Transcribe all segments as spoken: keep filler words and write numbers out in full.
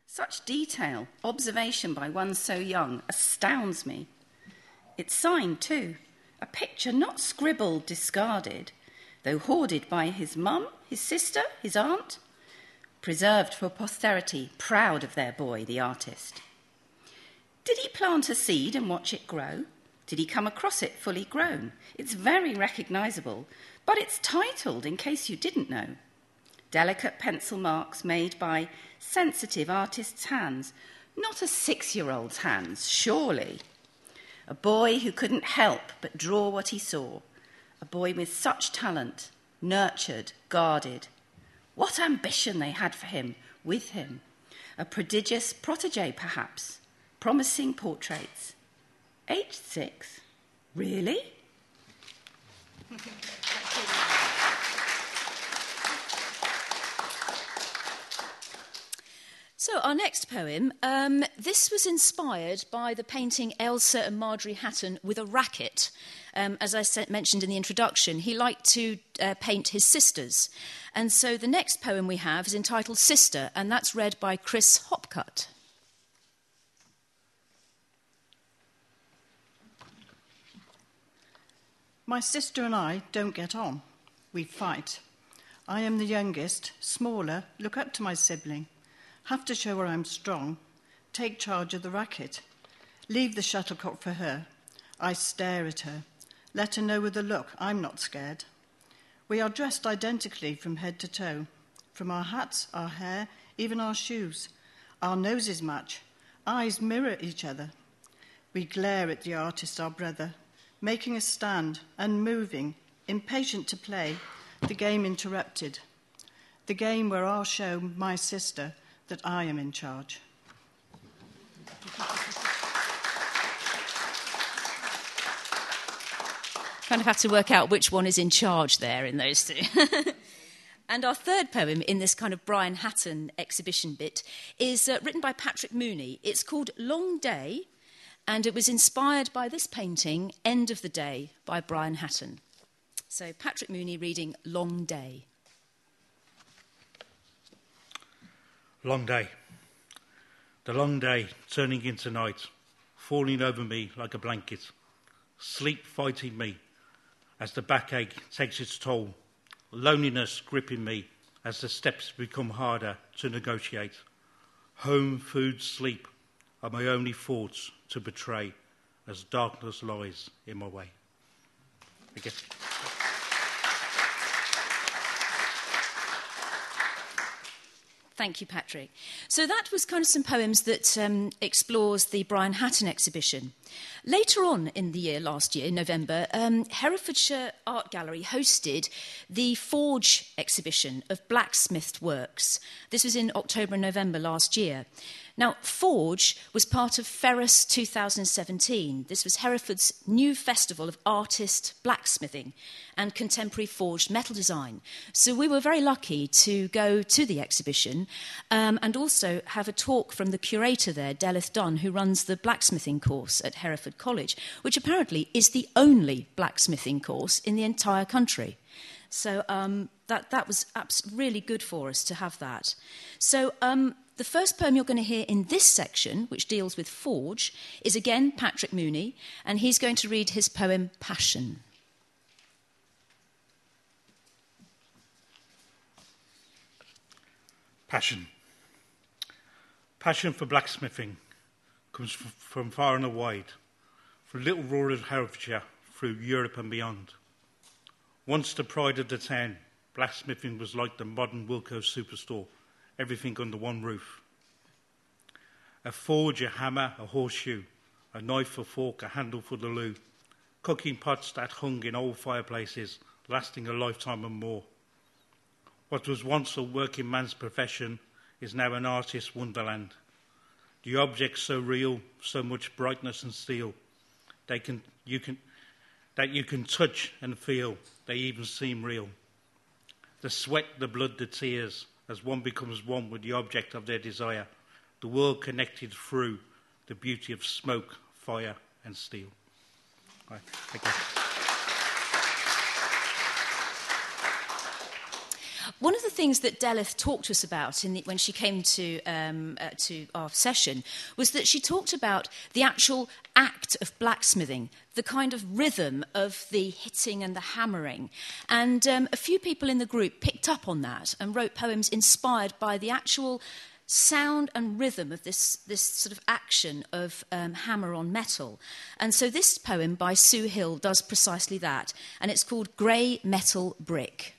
Such detail, observation by one so young, astounds me. It's signed too, a picture not scribbled, discarded, though hoarded by his mum, his sister, his aunt, preserved for posterity, proud of their boy, the artist. Did he plant a seed and watch it grow? Did he come across it fully grown? It's very recognisable, but it's titled, in case you didn't know. Delicate pencil marks made by sensitive artists' hands, not a six-year-old's hands, surely. A boy who couldn't help but draw what he saw. A boy with such talent, nurtured, guarded. What ambition they had for him, with him. A prodigious protégé, perhaps. Promising portraits. Aged six? Really? So our next poem, um, this was inspired by the painting Ailsa and Marjorie Hatton with a racket. Um, as I said, mentioned in the introduction, he liked to uh, paint his sisters. And so the next poem we have is entitled Sister, and that's read by Chris Hopcutt. My sister and I don't get on. We fight. I am the youngest, smaller, look up to my sibling. Have to show her I'm strong, take charge of the racket, leave the shuttlecock for her. I stare at her, let her know with a look I'm not scared. We are dressed identically from head to toe, from our hats, our hair, even our shoes. Our noses match, eyes mirror each other. We glare at the artist, our brother, making a stand, unmoving, impatient to play, the game interrupted. The game where I'll show my sister that I am in charge. Kind of have to work out which one is in charge there in those two. And our third poem in this kind of Brian Hatton exhibition bit is uh, written by Patrick Mooney. It's called Long Day, and it was inspired by this painting, End of the Day, by Brian Hatton. So Patrick Mooney reading Long Day. Long day. The long day turning into night, falling over me like a blanket, sleep fighting me as the backache takes its toll, loneliness gripping me as the steps become harder to negotiate. Home, food, sleep are my only thoughts to betray as darkness lies in my way. Again. Thank you, Patrick. So that was kind of some poems that um, explores the Brian Hatton exhibition. Later on in the year, last year, in November, um, Herefordshire Art Gallery hosted the Forge exhibition of blacksmithed works. This was in October and November last year. Now, Forge was part of Ferrous two thousand seventeen. This was Hereford's new festival of artist blacksmithing and contemporary forged metal design. So we were very lucky to go to the exhibition um, and also have a talk from the curator there, Delith Dunn, who runs the blacksmithing course at Hereford College, which apparently is the only blacksmithing course in the entire country. So um, that, that was abs- really good for us to have that. So um, the first poem you're going to hear in this section, which deals with Forge, is again Patrick Mooney, and he's going to read his poem Passion. Passion. Passion for blacksmithing comes f- from far and wide, from little rural Herefordshire through Europe and beyond. Once the pride of the town, blacksmithing was like the modern Wilko superstore, everything under one roof. A forge, a hammer, a horseshoe, a knife, a fork, a handle for the loo, cooking pots that hung in old fireplaces, lasting a lifetime and more. What was once a working man's profession is now an artist's wonderland. The objects so real, so much brightness and steel, they can, you can, that you can touch and feel, they even seem real. The sweat, the blood, the tears, as one becomes one with the object of their desire, the world connected through the beauty of smoke, fire and steel. Right, thank you. One of the things that Delith talked to us about in the, when she came to, um, uh, to our session was that she talked about the actual act of blacksmithing, the kind of rhythm of the hitting and the hammering. And um, a few people in the group picked up on that and wrote poems inspired by the actual sound and rhythm of this, this sort of action of um, hammer on metal. And so this poem by Sue Hill does precisely that, and it's called Grey Metal Brick.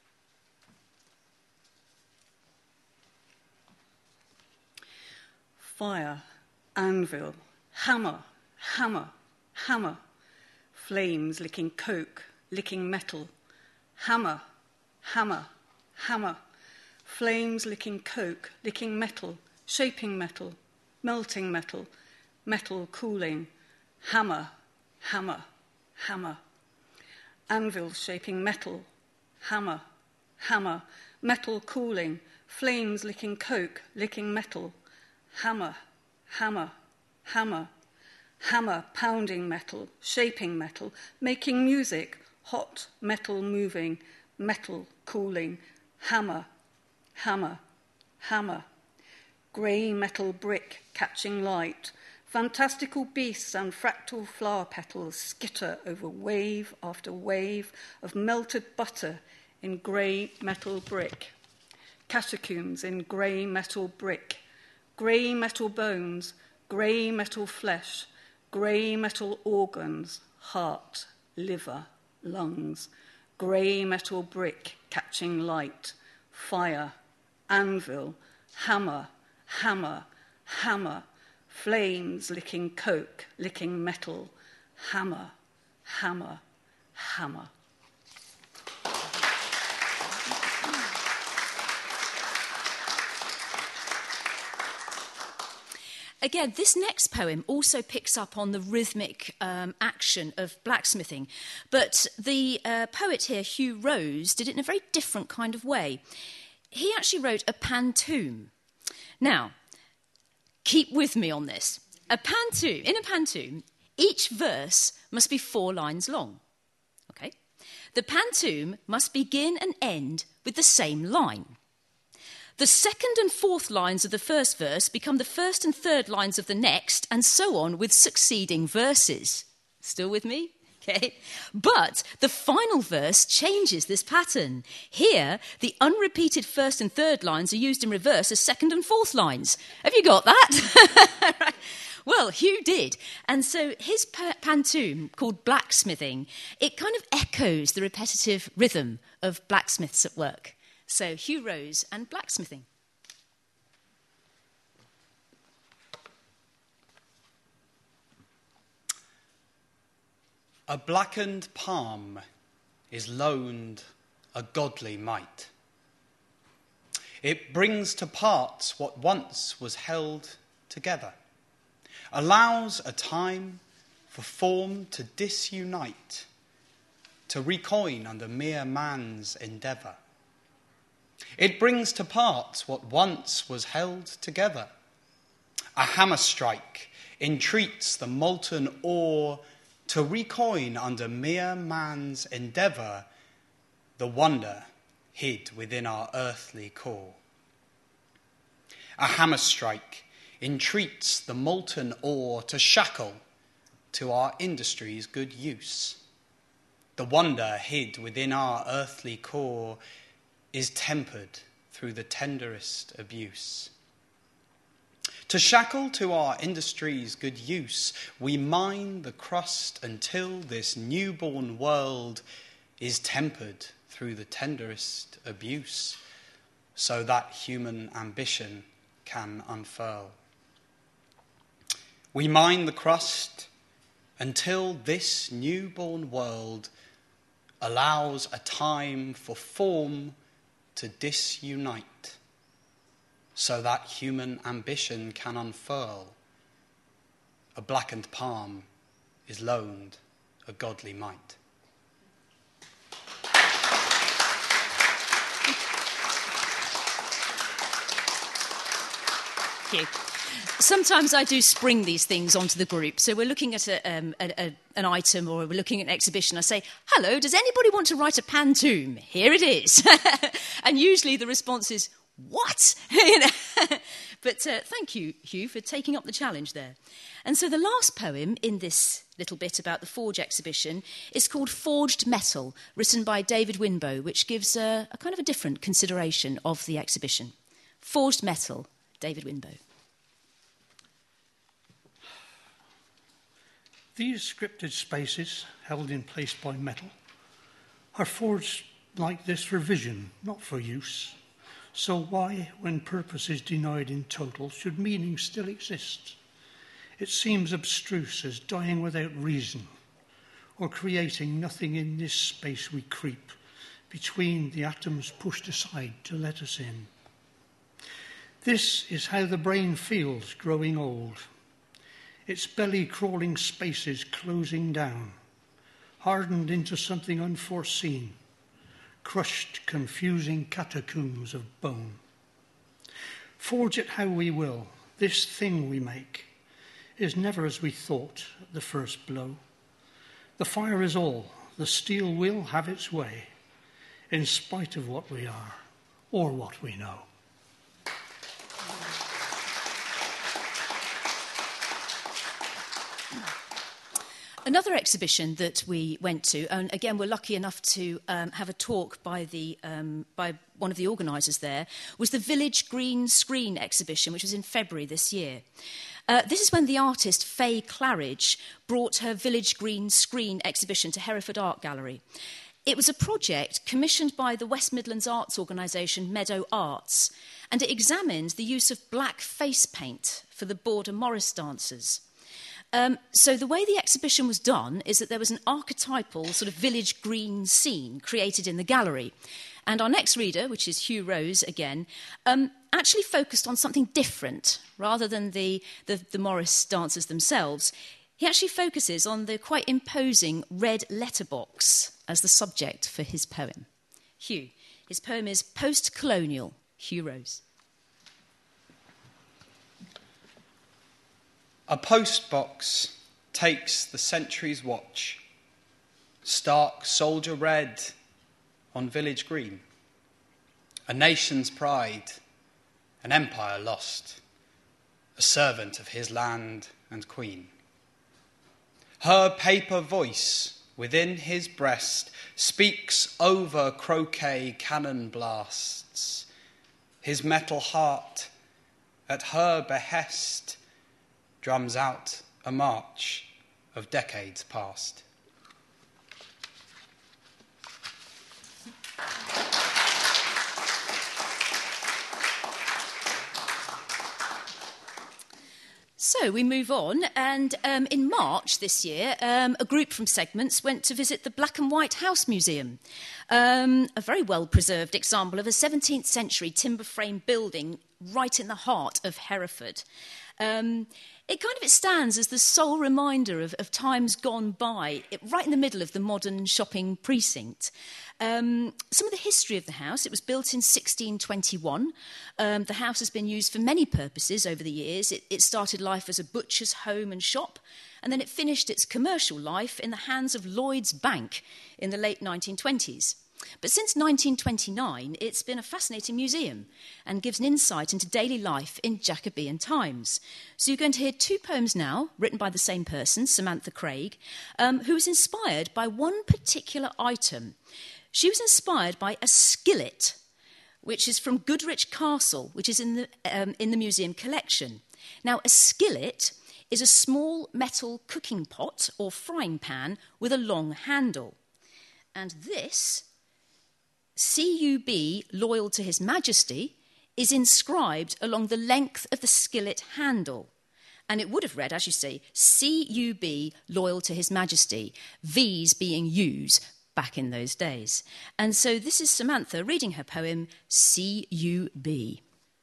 Fire, anvil, hammer, hammer, hammer. Flames licking coke, licking metal. Hammer, hammer, hammer. Flames licking coke, licking metal, shaping metal, melting metal, metal cooling. Hammer, hammer, hammer. Anvil shaping metal. Hammer, hammer. Metal cooling. Flames licking coke, licking metal. Hammer, hammer, hammer. Hammer pounding metal, shaping metal, making music, hot metal moving, metal cooling. Hammer, hammer, hammer. Grey metal brick catching light. Fantastical beasts and fractal flower petals skitter over wave after wave of melted butter in grey metal brick. Catacombs in grey metal brick. Grey metal bones, grey metal flesh, grey metal organs, heart, liver, lungs. Grey metal brick catching light. Fire, anvil, hammer, hammer, hammer. Flames licking coke, licking metal. Hammer, hammer, hammer. Again, this next poem also picks up on the rhythmic um, action of blacksmithing, but the uh, poet here, Hugh Rose, did it in a very different kind of way. He actually wrote a pantoum. Now, keep with me on this. A pantoum, in a pantoum, each verse must be four lines long. Okay? The pantoum must begin and end with the same line. The second and fourth lines of the first verse become the first and third lines of the next, and so on with succeeding verses. Still with me? Okay. But the final verse changes this pattern. Here, the unrepeated first and third lines are used in reverse as second and fourth lines. Have you got that? Right. Well, Hugh did. And so his pantoum, called Blacksmithing, it kind of echoes the repetitive rhythm of blacksmiths at work. So Hugh Rose and Blacksmithing. A blackened palm is loaned a godly might. It brings to parts what once was held together, allows a time for form to disunite, to recoin under mere man's endeavour. It brings to parts what once was held together. A hammer strike entreats the molten ore to recoin under mere man's endeavour the wonder hid within our earthly core. A hammer strike entreats the molten ore to shackle to our industry's good use. The wonder hid within our earthly core is tempered through the tenderest abuse. To shackle to our industry's good use, we mine the crust until this newborn world is tempered through the tenderest abuse, so that human ambition can unfurl. We mine the crust until this newborn world allows a time for form to disunite, so that human ambition can unfurl. A blackened palm is loaned a godly might. Thank you. Sometimes I do spring these things onto the group. So we're looking at a, um, a, a, an item or we're looking at an exhibition. I say, hello, does anybody want to write a pantoum? Here it is. And usually the response is, what? You know? But uh, thank you, Hugh, for taking up the challenge there. And so the last poem in this little bit about the Forge exhibition is called Forged Metal, written by David Winbow, which gives a, a kind of a different consideration of the exhibition. Forged Metal, David Winbow. These scripted spaces, held in place by metal, are forged like this for vision, not for use. So why, when purpose is denied in total, should meaning still exist? It seems abstruse as dying without reason, or creating nothing in this space we creep, between the atoms pushed aside to let us in. This is how the brain feels growing old. Its belly-crawling spaces closing down, hardened into something unforeseen, crushed, confusing catacombs of bone. Forge it how we will, this thing we make is never as we thought at the first blow. The fire is all, the steel will have its way, in spite of what we are, or what we know. Another exhibition that we went to, and again we're lucky enough to um, have a talk by the um, by one of the organisers there, was the Village Green Screen exhibition, which was in February this year. Uh, this is when the artist Faye Claridge brought her Village Green Screen exhibition to Hereford Art Gallery. It was a project commissioned by the West Midlands arts organisation Meadow Arts, and it examined the use of black face paint for the Border Morris dancers. Um, so the way the exhibition was done is that there was an archetypal sort of village green scene created in the gallery. And our next reader, which is Hugh Rose again, um, actually focused on something different rather than the, the, the Morris dancers themselves. He actually focuses on the quite imposing red letterbox as the subject for his poem. Hugh, his poem is Post-Colonial, Hugh Rose. A postbox takes the century's watch, stark soldier red on village green. A nation's pride, an empire lost, a servant of his land and queen. Her paper voice within his breast speaks over croquet cannon blasts. His metal heart, at her behest, drums out a march of decades past. So we move on, and um, in March this year, um, a group from Segments went to visit the Black and White House Museum, um, a very well-preserved example of a seventeenth century timber frame building right in the heart of Hereford. Um, it kind of it stands as the sole reminder of, of times gone by, it, right in the middle of the modern shopping precinct. Um, some of the history of the house: it was built in sixteen twenty-one. Um, the house has been used for many purposes over the years. It, it started life as a butcher's home and shop, and then it finished its commercial life in the hands of Lloyd's Bank in the late nineteen twenties. But since nineteen twenty-nine, it's been a fascinating museum and gives an insight into daily life in Jacobean times. So you're going to hear two poems now, written by the same person, Samantha Craig, um, who was inspired by one particular item. She was inspired by a skillet, which is from Goodrich Castle, which is in the, um, in the museum collection. Now, a skillet is a small metal cooking pot or frying pan with a long handle. And this, C U B, loyal to His Majesty, is inscribed along the length of the skillet handle. And it would have read, as you say, C U B, loyal to His Majesty, V's being U's back in those days. And so this is Samantha reading her poem, C U B.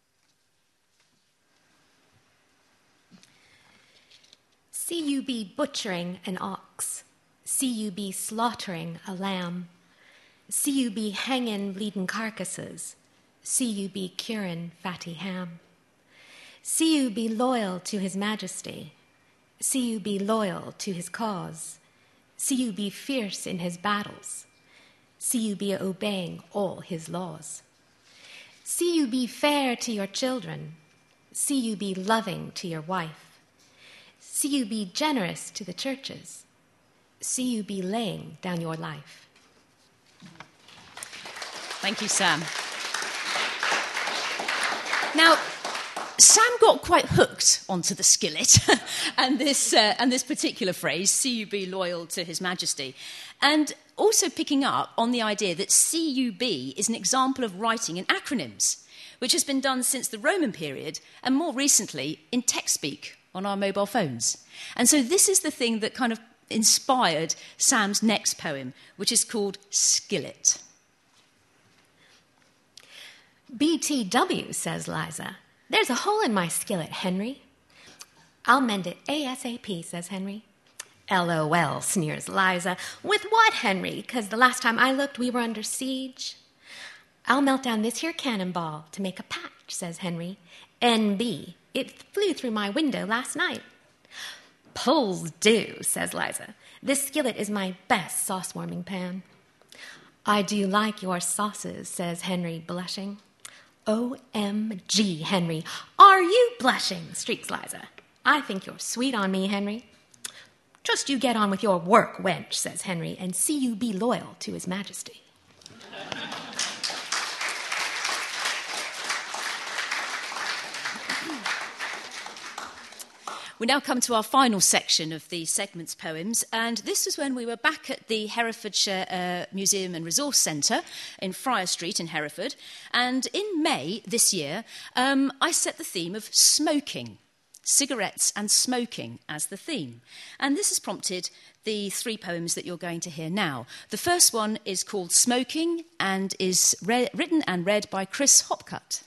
C U B butchering an ox, C U B slaughtering a lamb, C U B hangin' bleedin' carcasses, C U B curin' fatty ham, See you be loyal to his majesty. See you be loyal to his cause. See you be fierce in his battles. See you be obeying all his laws. See you be fair to your children. See you be loving to your wife. See you be generous to the churches. See you be laying down your life. Thank you, Sam. Now, Sam got quite hooked onto the skillet and this uh, and this particular phrase, see you be loyal to His Majesty, and also picking up on the idea that C U B is an example of writing in acronyms, which has been done since the Roman period and more recently in TextSpeak on our mobile phones. And so this is the thing that kind of inspired Sam's next poem, which is called Skillet. B T W, says Liza. There's a hole in my skillet, Henry. I'll mend it ASAP, says Henry. LOL, sneers Liza. With what, Henry? 'Cause the last time I looked, we were under siege. I'll melt down this here cannonball to make a patch, says Henry. N B, it flew through my window last night. Pulls do, says Liza. This skillet is my best sauce-warming pan. I do like your sauces, says Henry, blushing. O M G, Henry, are you blushing, streaks Liza. I think you're sweet on me, Henry. Just you get on with your work, wench, says Henry, and see you be loyal to His Majesty. We now come to our final section of the segments poems, and this was when we were back at the Herefordshire uh, Museum and Resource Centre in Friar Street in Hereford, and in May this year um, I set the theme of smoking, cigarettes and smoking as the theme, and this has prompted the three poems that you're going to hear now. The first one is called Smoking and is re- written and read by Chris Hopcutt.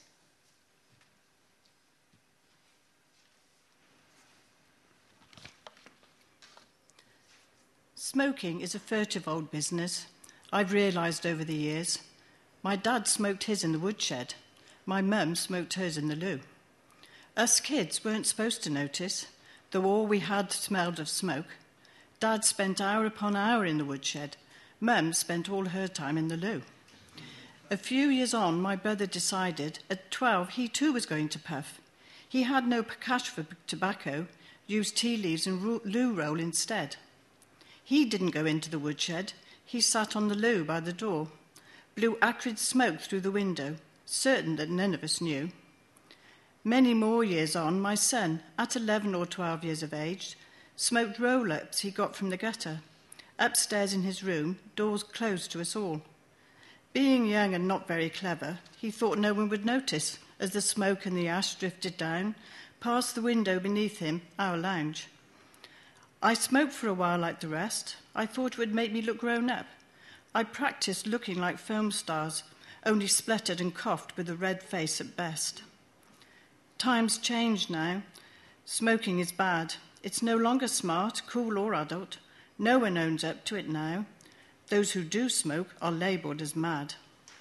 Smoking is a furtive old business, I've realised over the years. My dad smoked his in the woodshed. My mum smoked hers in the loo. Us kids weren't supposed to notice, though all we had smelled of smoke. Dad spent hour upon hour in the woodshed. Mum spent all her time in the loo. A few years on, my brother decided at twelve he too was going to puff. He had no cash for tobacco, used tea leaves and loo roll instead. He didn't go into the woodshed. He sat on the loo by the door, blew acrid smoke through the window, certain that none of us knew. Many more years on, my son, at eleven or twelve years of age, smoked roll-ups he got from the gutter. Upstairs in his room, doors closed to us all. Being young and not very clever, he thought no one would notice as the smoke and the ash drifted down, past the window beneath him, our lounge. I smoked for a while like the rest. I thought it would make me look grown up. I practised looking like film stars, only spluttered and coughed with a red face at best. Times change now. Smoking is bad. It's no longer smart, cool or adult. No one owns up to it now. Those who do smoke are labelled as mad.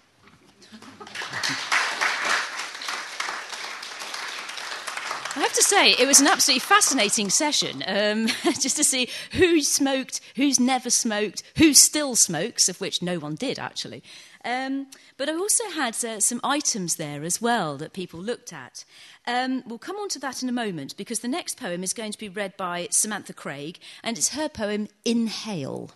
I have to say, it was an absolutely fascinating session, um, just to see who smoked, who's never smoked, who still smokes, of which no one did, actually. Um, but I also had uh, some items there as well that people looked at. Um, we'll come on to that in a moment, because the next poem is going to be read by Samantha Craig, and it's her poem, Inhale.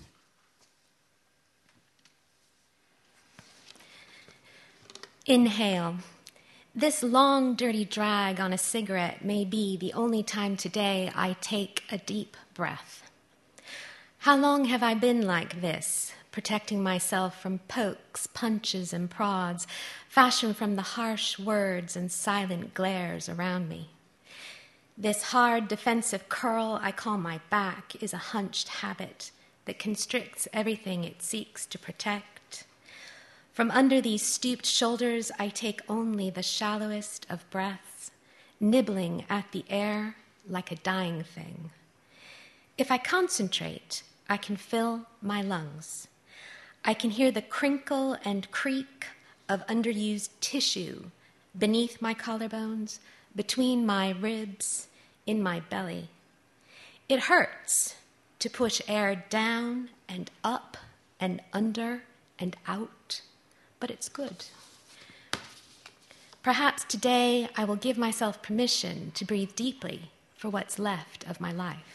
Inhale. This long, dirty drag on a cigarette may be the only time today I take a deep breath. How long have I been like this, protecting myself from pokes, punches, and prods, fashioned from the harsh words and silent glares around me? This hard, defensive curl I call my back is a hunched habit that constricts everything it seeks to protect. From under these stooped shoulders, I take only the shallowest of breaths, nibbling at the air like a dying thing. If I concentrate, I can fill my lungs. I can hear the crinkle and creak of underused tissue beneath my collarbones, between my ribs, in my belly. It hurts to push air down and up and under and out, but it's good. Perhaps today I will give myself permission to breathe deeply for what's left of my life.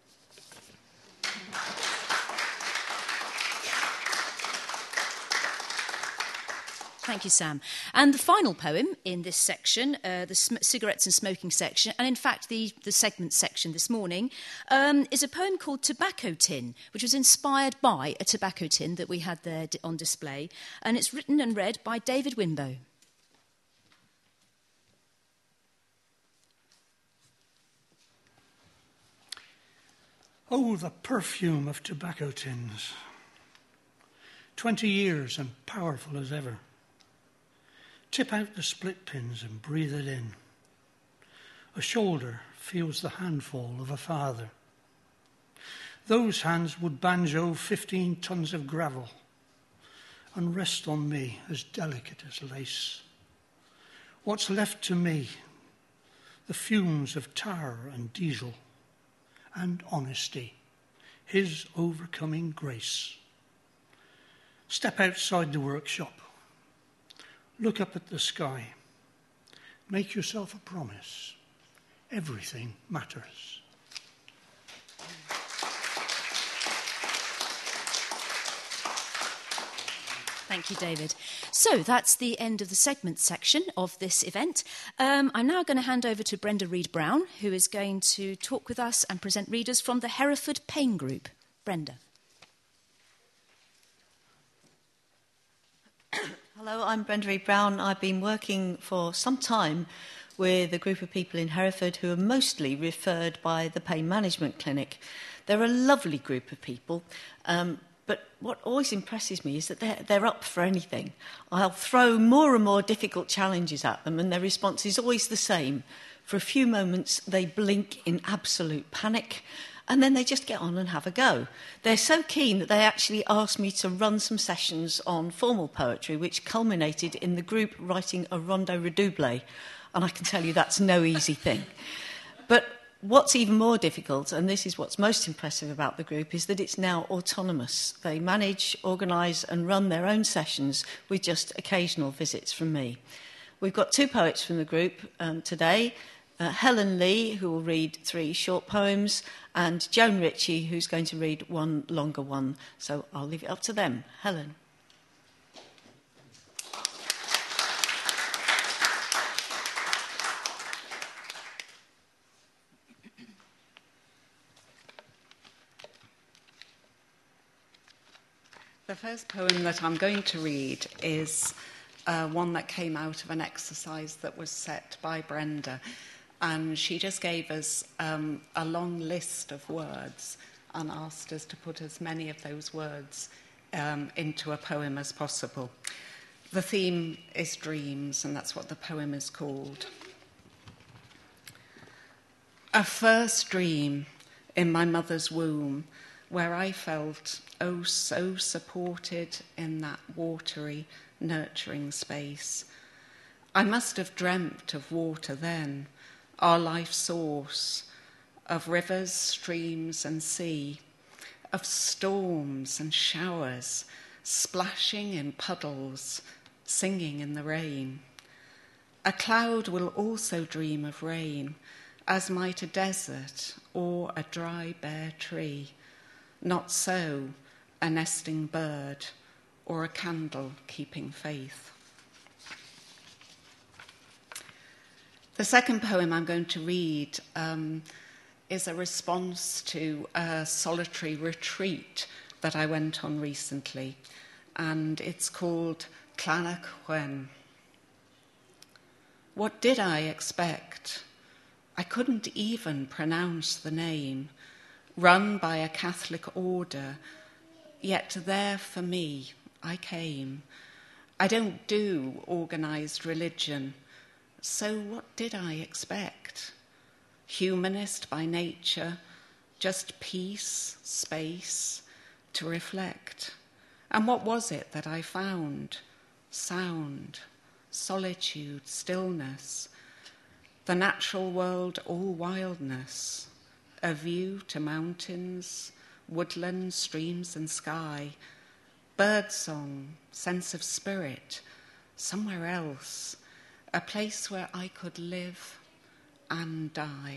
Thank you, Sam. And the final poem in this section, uh, the sm- cigarettes and smoking section, and in fact the, the segment section this morning, um, is a poem called Tobacco Tin, which was inspired by a tobacco tin that we had there d- on display. And it's written and read by David Winbow. Oh, the perfume of tobacco tins. Twenty years and powerful as ever. Tip out the split pins and breathe it in. A shoulder feels the handfall of a father. Those hands would banjo fifteen tons of gravel and rest on me as delicate as lace. What's left to me? The fumes of tar and diesel and honesty, his overcoming grace. Step outside the workshop. Look up at the sky. Make yourself a promise. Everything matters. Thank you, David. So that's the end of the segment section of this event. Um, I'm now going to hand over to Brenda Reed-Brown, who is going to talk with us and present readers from the Hereford Pain Group. Brenda. Hello, I'm Brenda Reed-Brown. I've been working for some time with a group of people in Hereford who are mostly referred by the Pain Management Clinic. They're a lovely group of people, um, but what always impresses me is that they're, they're up for anything. I'll throw more and more difficult challenges at them and their response is always the same. For a few moments, they blink in absolute panic, and then they just get on and have a go. They're so keen that they actually asked me to run some sessions on formal poetry, which culminated in the group writing a rondo redoublé. And I can tell you that's no easy thing. But what's even more difficult, and this is what's most impressive about the group, is that it's now autonomous. They manage, organise and run their own sessions with just occasional visits from me. We've got two poets from the group um, today. Uh, Helen Lee, who will read three short poems, and Joan Ritchie, who's going to read one longer one. So I'll leave it up to them. Helen. The first poem that I'm going to read is uh, one that came out of an exercise that was set by Brenda. And she just gave us um, a long list of words and asked us to put as many of those words um, into a poem as possible. The theme is dreams, and that's what the poem is called. A first dream in my mother's womb, where I felt, oh, so supported in that watery, nurturing space. I must have dreamt of water then, our life source, of rivers, streams and sea, of storms and showers, splashing in puddles, singing in the rain. A cloud will also dream of rain, as might a desert or a dry, bare tree. Not so a nesting bird or a candle keeping faith. The second poem I'm going to read um, is a response to a solitary retreat that I went on recently, and it's called Clanach Wen. What did I expect? I couldn't even pronounce the name, run by a Catholic order, yet there for me I came. I don't do organised religion, so what did I expect? Humanist by nature, just peace, space to reflect. And what was it that I found? Sound, solitude, stillness. The natural world all wildness, a view to mountains, woodland, streams and sky, birdsong, sense of spirit, somewhere else, a place where I could live and die.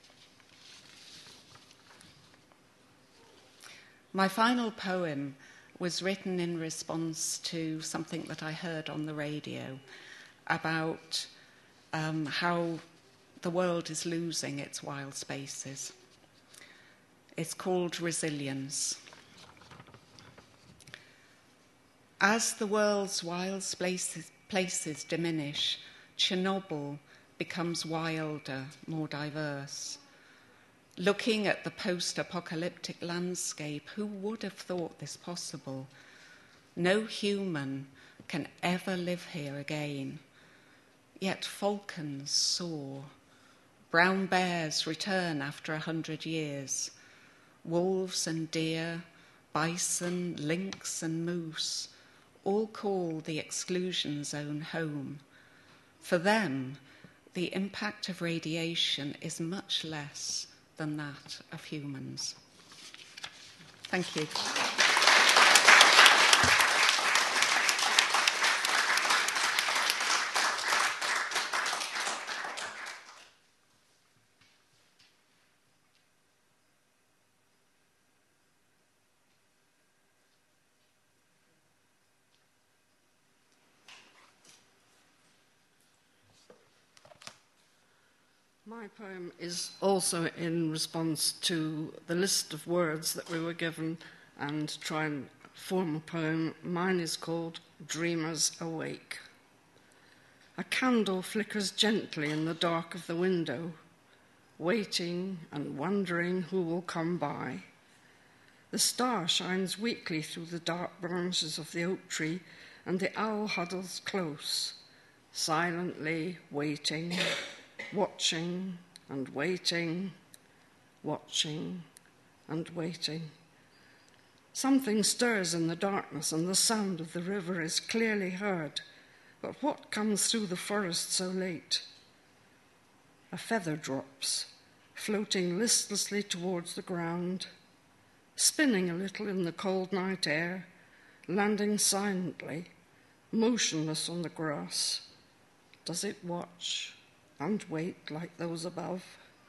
My final poem was written in response to something that I heard on the radio about um, how the world is losing its wild spaces. It's called Resilience. As the world's wild places, places diminish, Chernobyl becomes wilder, more diverse. Looking at the post-apocalyptic landscape, who would have thought this possible? No human can ever live here again. Yet falcons soar. Brown bears return after a hundred years. Wolves and deer, bison, lynx and moose all call the exclusion zone home. For them, the impact of radiation is much less than that of humans. Thank you. My poem is also in response to the list of words that we were given and try and form a poem. Mine is called Dreamers Awake. A candle flickers gently in the dark of the window, waiting and wondering who will come by. The star shines weakly through the dark branches of the oak tree, and the owl huddles close, silently waiting, watching and waiting, watching and waiting. Something stirs in the darkness and the sound of the river is clearly heard, but what comes through the forest so late? A feather drops, floating listlessly towards the ground, spinning a little in the cold night air, landing silently, motionless on the grass. Does it watch and wait like those above?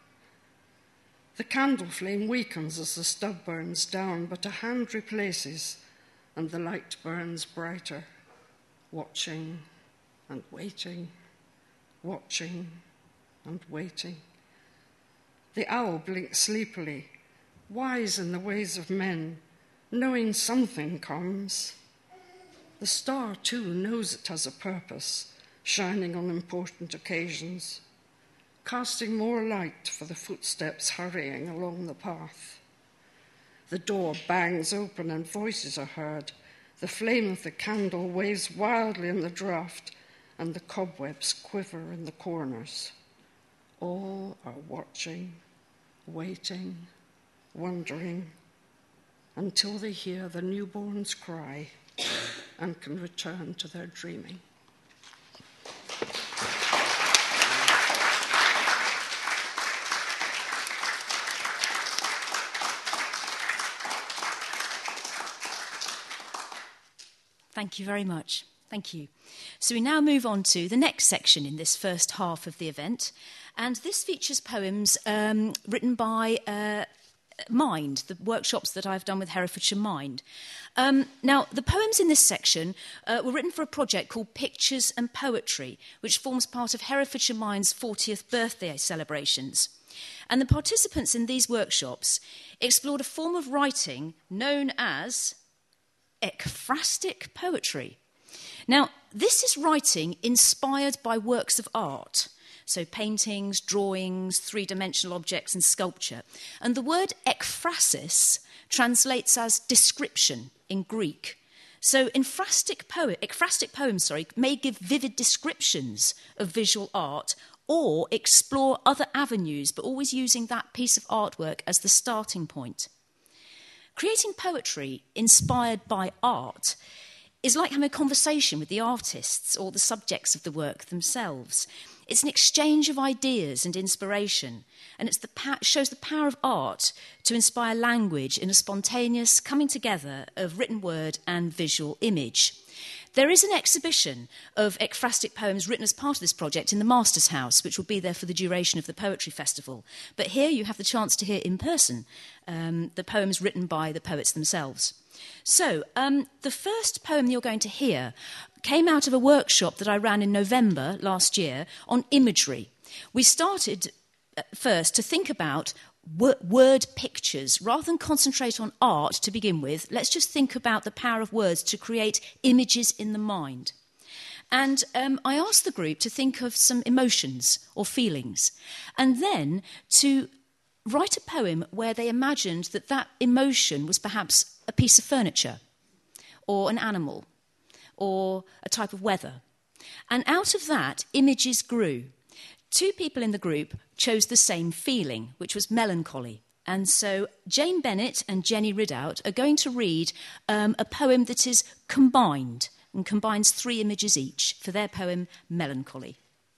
The candle flame weakens as the stub burns down, but a hand replaces and the light burns brighter, watching and waiting, watching and waiting. The owl blinks sleepily, wise in the ways of men, knowing something comes. The star, too, knows it has a purpose, shining on important occasions, casting more light for the footsteps hurrying along the path. The door bangs open and voices are heard. The flame of the candle waves wildly in the draught, and the cobwebs quiver in the corners. All are watching, waiting, wondering, until they hear the newborns cry and can return to their dreaming. Thank you very much. Thank you. So we now move on to the next section in this first half of the event, and this features poems um, written by uh, Mind, the workshops that I've done with Herefordshire Mind. Um, now, the poems in this section uh, were written for a project called Pictures and Poetry, which forms part of Herefordshire Mind's fortieth birthday celebrations. And the participants in these workshops explored a form of writing known as ekphrastic poetry. Now, this is writing inspired by works of art, so paintings, drawings, three-dimensional objects and sculpture. And the word ekphrasis translates as description in Greek. So ekphrastic, poet, ekphrastic poems sorry, may give vivid descriptions of visual art or explore other avenues, but always using that piece of artwork as the starting point. Creating poetry inspired by art is like having a conversation with the artists or the subjects of the work themselves. It's an exchange of ideas and inspiration, and it pa- shows the power of art to inspire language in a spontaneous coming together of written word and visual image. There is an exhibition of ekphrastic poems written as part of this project in the Masters House, which will be there for the duration of the Poetry Festival. But here you have the chance to hear in person um, the poems written by the poets themselves. So, um, the first poem you're going to hear came out of a workshop that I ran in November last year on imagery. We started first to think about word pictures. Rather than concentrate on art to begin with, let's just think about the power of words to create images in the mind. And um, I asked the group to think of some emotions or feelings, and then to write a poem where they imagined that that emotion was perhaps a piece of furniture, or an animal, or a type of weather. And out of that, images grew. Two people in the group chose the same feeling, which was melancholy. And so Jane Bennett and Jenny Ridout are going to read um, a poem that is combined and combines three images each for their poem Melancholy.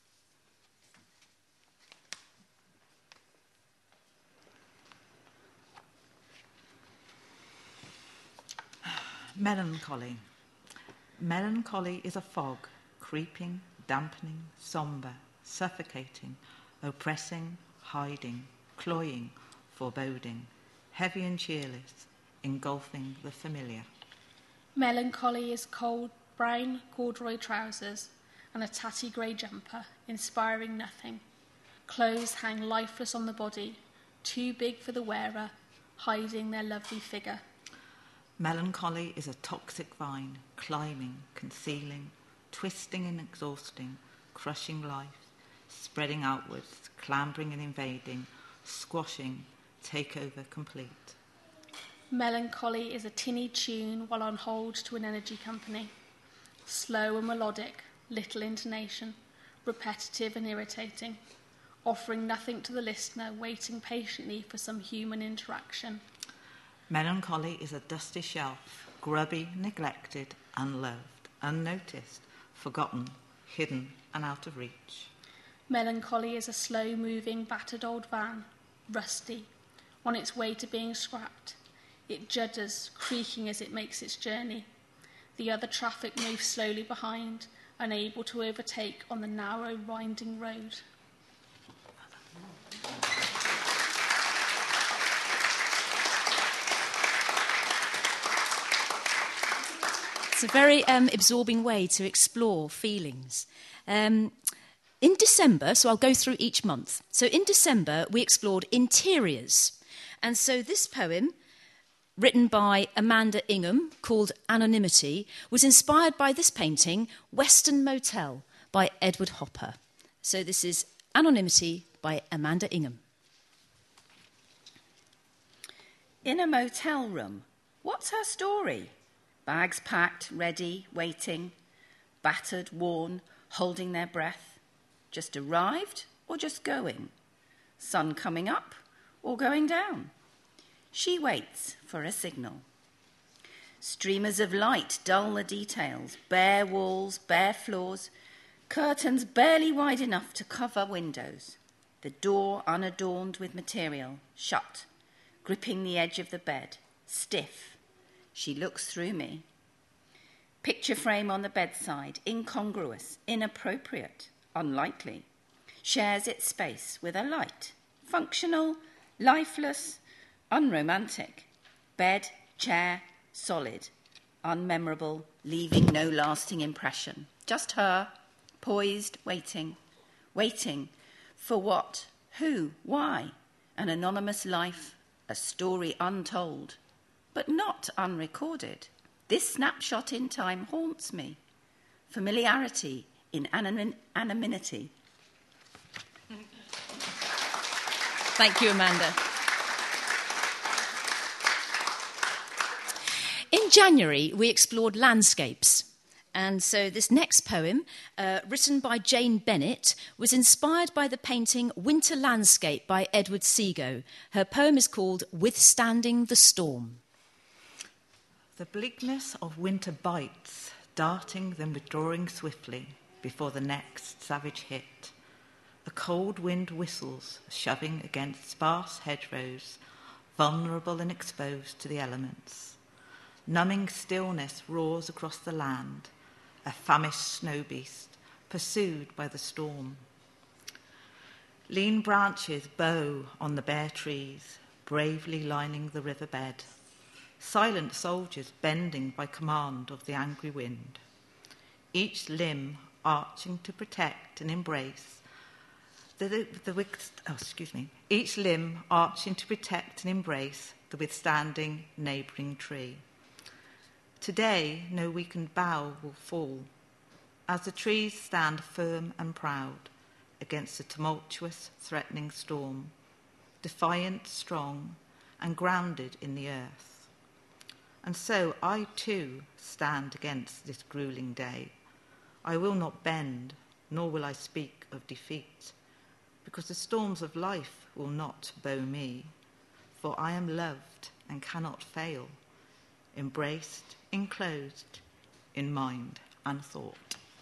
Melancholy. Melancholy is a fog, creeping, dampening, sombre, suffocating, oppressing, hiding, cloying, foreboding, heavy and cheerless, engulfing the familiar. Melancholy is cold, brown corduroy trousers and a tatty grey jumper, inspiring nothing. Clothes hang lifeless on the body, too big for the wearer, hiding their lovely figure. Melancholy is a toxic vine, climbing, concealing, twisting and exhausting, crushing life, spreading outwards, clambering and invading, squashing, takeover complete. Melancholy is a tinny tune while on hold to an energy company. Slow and melodic, little intonation, repetitive and irritating, offering nothing to the listener, waiting patiently for some human interaction. Melancholy is a dusty shelf, grubby, neglected, unloved, unnoticed, forgotten, hidden and out of reach. Melancholy is a slow-moving, battered old van, rusty, on its way to being scrapped. It judders, creaking as it makes its journey. The other traffic moves slowly behind, unable to overtake on the narrow, winding road. It's a very um, absorbing way to explore feelings. Um, in December, so I'll go through each month. So in December, we explored interiors. And so this poem, written by Amanda Ingham, called Anonymity, was inspired by this painting, Western Motel, by Edward Hopper. So this is Anonymity by Amanda Ingham. In a motel room, what's her story? Bags packed, ready, waiting, battered, worn, holding their breath. Just arrived or just going? Sun coming up or going down? She waits for a signal. Streamers of light dull the details, bare walls, bare floors, curtains barely wide enough to cover windows, the door unadorned with material, shut, gripping the edge of the bed, stiff. She looks through me. Picture frame on the bedside, incongruous, inappropriate, unlikely. Shares its space with a light, functional, lifeless, unromantic. Bed, chair, solid, unmemorable, leaving no lasting impression. Just her, poised, waiting, waiting for what, who, why? An anonymous life, a story untold, but not unrecorded. This snapshot in time haunts me. Familiarity in anon- anonymity. Thank you, Amanda. In January, we explored landscapes. And so this next poem, uh, written by Jane Bennett, was inspired by the painting Winter Landscape by Edward Seago. Her poem is called Withstanding the Storm. The bleakness of winter bites, darting then withdrawing swiftly before the next savage hit. The cold wind whistles, shoving against sparse hedgerows, vulnerable and exposed to the elements. Numbing stillness roars across the land, a famished snow beast, pursued by the storm. Lean branches bow on the bare trees, bravely lining the riverbed. Silent soldiers bending by command of the angry wind. Each limb arching to protect and embrace the, the, the oh, excuse me. Each limb arching to protect and embrace the withstanding neighbouring tree. Today, no weakened bough will fall, as the trees stand firm and proud against the tumultuous, threatening storm, defiant, strong, and grounded in the earth. And so I too stand against this grueling day. I will not bend, nor will I speak of defeat, because the storms of life will not bow me, for I am loved and cannot fail, embraced, enclosed in mind and thought.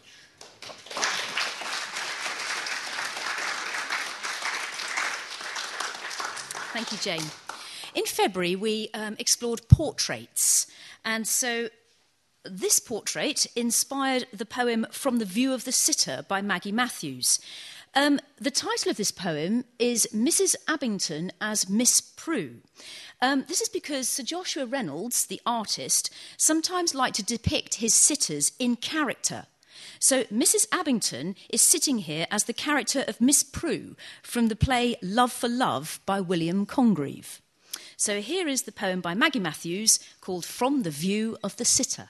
Thank you, Jane. In February, we um, explored portraits, and so this portrait inspired the poem From the View of the Sitter by Maggie Matthews. Um, the title of this poem is Missus Abington as Miss Prue. Um, this is because Sir Joshua Reynolds, the artist, sometimes liked to depict his sitters in character. So Missus Abington is sitting here as the character of Miss Prue from the play Love for Love by William Congreve. So here is the poem by Maggie Matthews called From the View of the Sitter.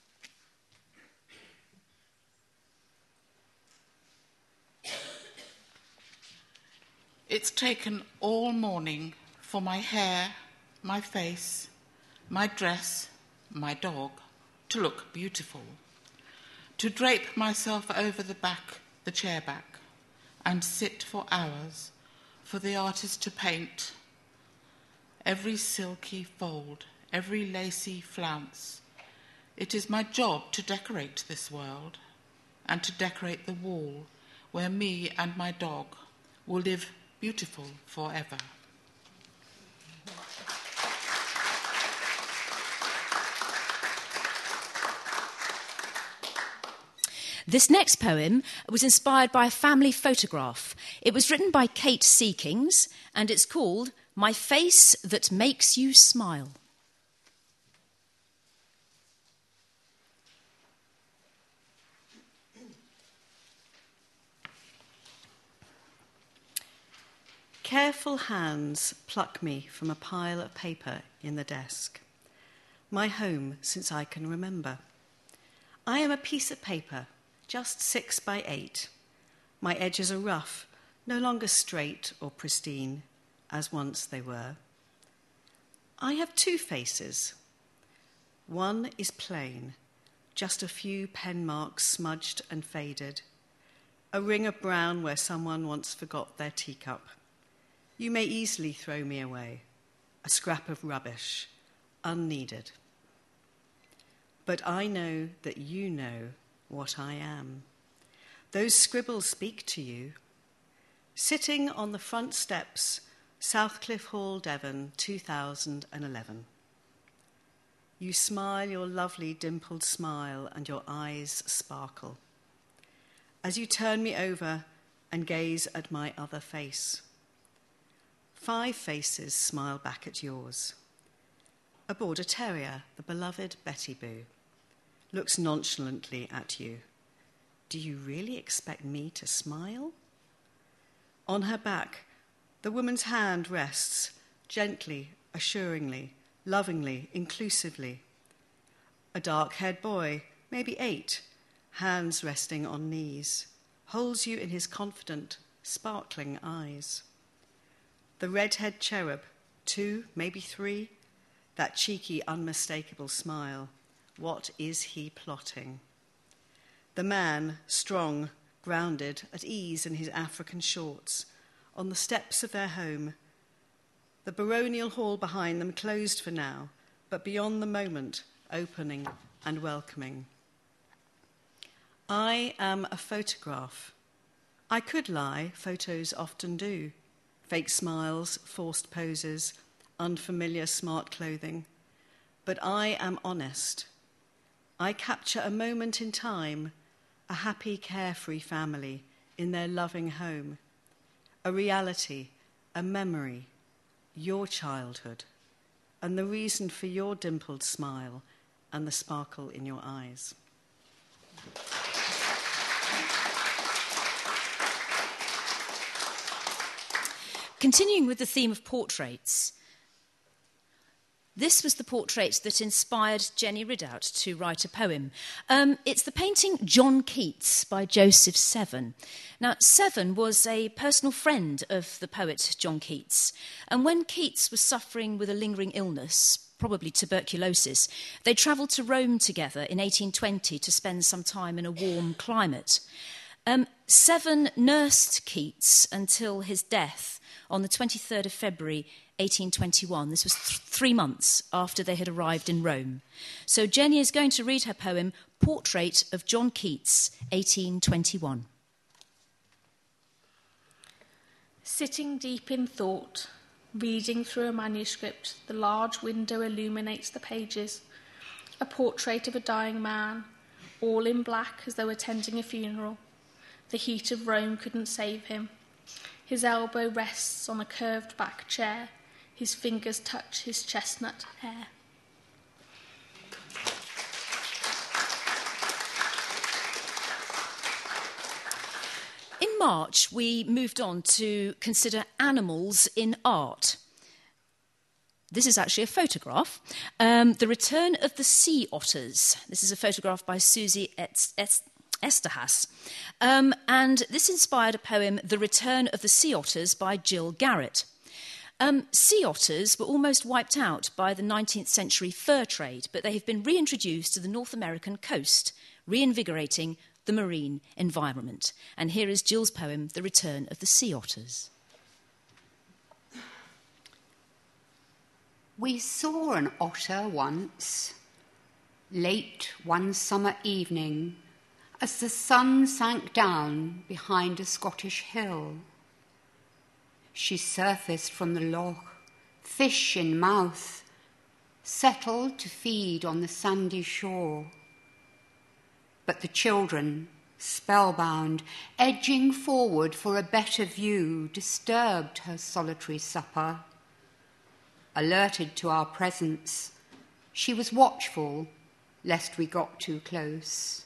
It's taken all morning for my hair, my face, my dress, my dog to look beautiful. To drape myself over the back, the chair back, and sit for hours for the artist to paint. Every silky fold, every lacy flounce. It is my job to decorate this world and to decorate the wall where me and my dog will live beautiful forever. This next poem was inspired by a family photograph. It was written by Kate Seekings, and it's called My Face That Makes You Smile. Careful hands pluck me from a pile of paper in the desk. My home since I can remember. I am a piece of paper, just six by eight. My edges are rough, no longer straight or pristine, as once they were. I have two faces. One is plain, just a few pen marks smudged and faded, a ring of brown where someone once forgot their teacup. You may easily throw me away, a scrap of rubbish, unneeded. But I know that you know what I am. Those scribbles speak to you. Sitting on the front steps, Southcliffe Hall, Devon, two thousand eleven. You smile your lovely dimpled smile and your eyes sparkle. As you turn me over and gaze at my other face. Five faces smile back at yours. A border terrier, the beloved Betty Boo, looks nonchalantly at you. Do you really expect me to smile? On her back, the woman's hand rests, gently, assuringly, lovingly, inclusively. A dark-haired boy, maybe eight, hands resting on knees, holds you in his confident, sparkling eyes. The red-haired cherub, two, maybe three, that cheeky, unmistakable smile. What is he plotting? The man, strong, grounded, at ease in his African shorts, on the steps of their home. The baronial hall behind them closed for now, but beyond the moment, opening and welcoming. I am a photograph, I could lie, photos often do. Fake smiles, forced poses, unfamiliar smart clothing. But I am honest. I capture a moment in time, a happy, carefree family in their loving home, a reality, a memory, your childhood, and the reason for your dimpled smile and the sparkle in your eyes. Continuing with the theme of portraits, this was the portrait that inspired Jenny Ridout to write a poem. Um, it's the painting John Keats by Joseph Severn. Now, Severn was a personal friend of the poet John Keats, and when Keats was suffering with a lingering illness, probably tuberculosis, they travelled to Rome together in eighteen twenty to spend some time in a warm climate. Um, Severn nursed Keats until his death on the twenty-third of February eighteen twenty-one. This was th- three months after they had arrived in Rome. So Jenny is going to read her poem, Portrait of John Keats, eighteen twenty-one. Sitting deep in thought, reading through a manuscript, the large window illuminates the pages. A portrait of a dying man, all in black as though attending a funeral. The heat of Rome couldn't save him. His elbow rests on a curved back chair. His fingers touch his chestnut hair. In March, we moved on to consider animals in art. This is actually a photograph. Um, the Return of the Sea Otters. This is a photograph by Susie Et- Et- Esterhas. Um, and this inspired a poem, The Return of the Sea Otters by Jill Garrett. Um, sea otters were almost wiped out by the nineteenth century fur trade, but they have been reintroduced to the North American coast, reinvigorating the marine environment. And here is Jill's poem, The Return of the Sea Otters. We saw an otter once, late one summer evening, as the sun sank down behind a Scottish hill. She surfaced from the loch, fish in mouth, settled to feed on the sandy shore. But the children, spellbound, edging forward for a better view, disturbed her solitary supper. Alerted to our presence, she was watchful, lest we got too close.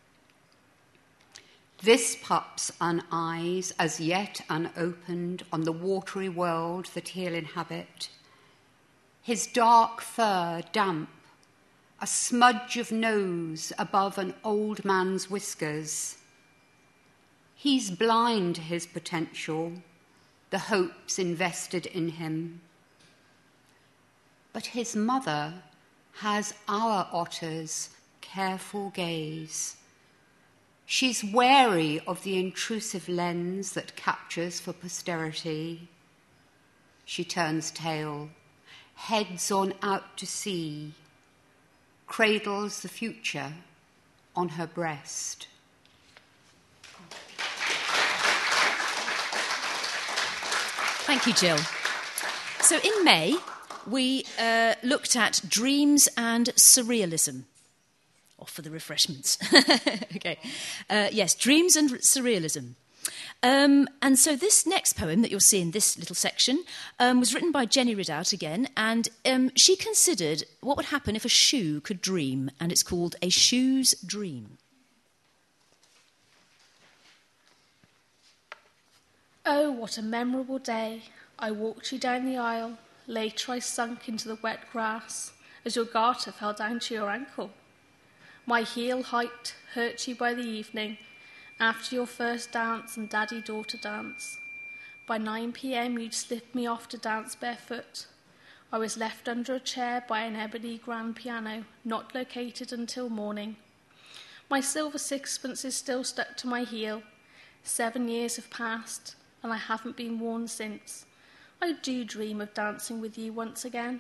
This pup's un eyes, as yet unopened on the watery world that he'll inhabit. His dark fur damp, a smudge of nose above an old man's whiskers. He's blind to his potential, the hopes invested in him. But his mother has our otter's careful gaze. She's wary of the intrusive lens that captures for posterity. She turns tail, heads on out to sea, cradles the future on her breast. Thank you, Jill. So in May, we uh, looked at dreams and surrealism. Off for the refreshments. Okay. Uh, yes, dreams and surrealism. Um, and so this next poem that you'll see in this little section um, was written by Jenny Ridout again, and um, she considered what would happen if a shoe could dream, and it's called A Shoe's Dream. Oh, what a memorable day. I walked you down the aisle. Later I sunk into the wet grass as your garter fell down to your ankle. My heel height hurt you by the evening, after your first dance and daddy-daughter dance. By nine p.m. you'd slipped me off to dance barefoot. I was left under a chair by an ebony grand piano, not located until morning. My silver sixpence is still stuck to my heel. Seven years have passed, and I haven't been worn since. I do dream of dancing with you once again.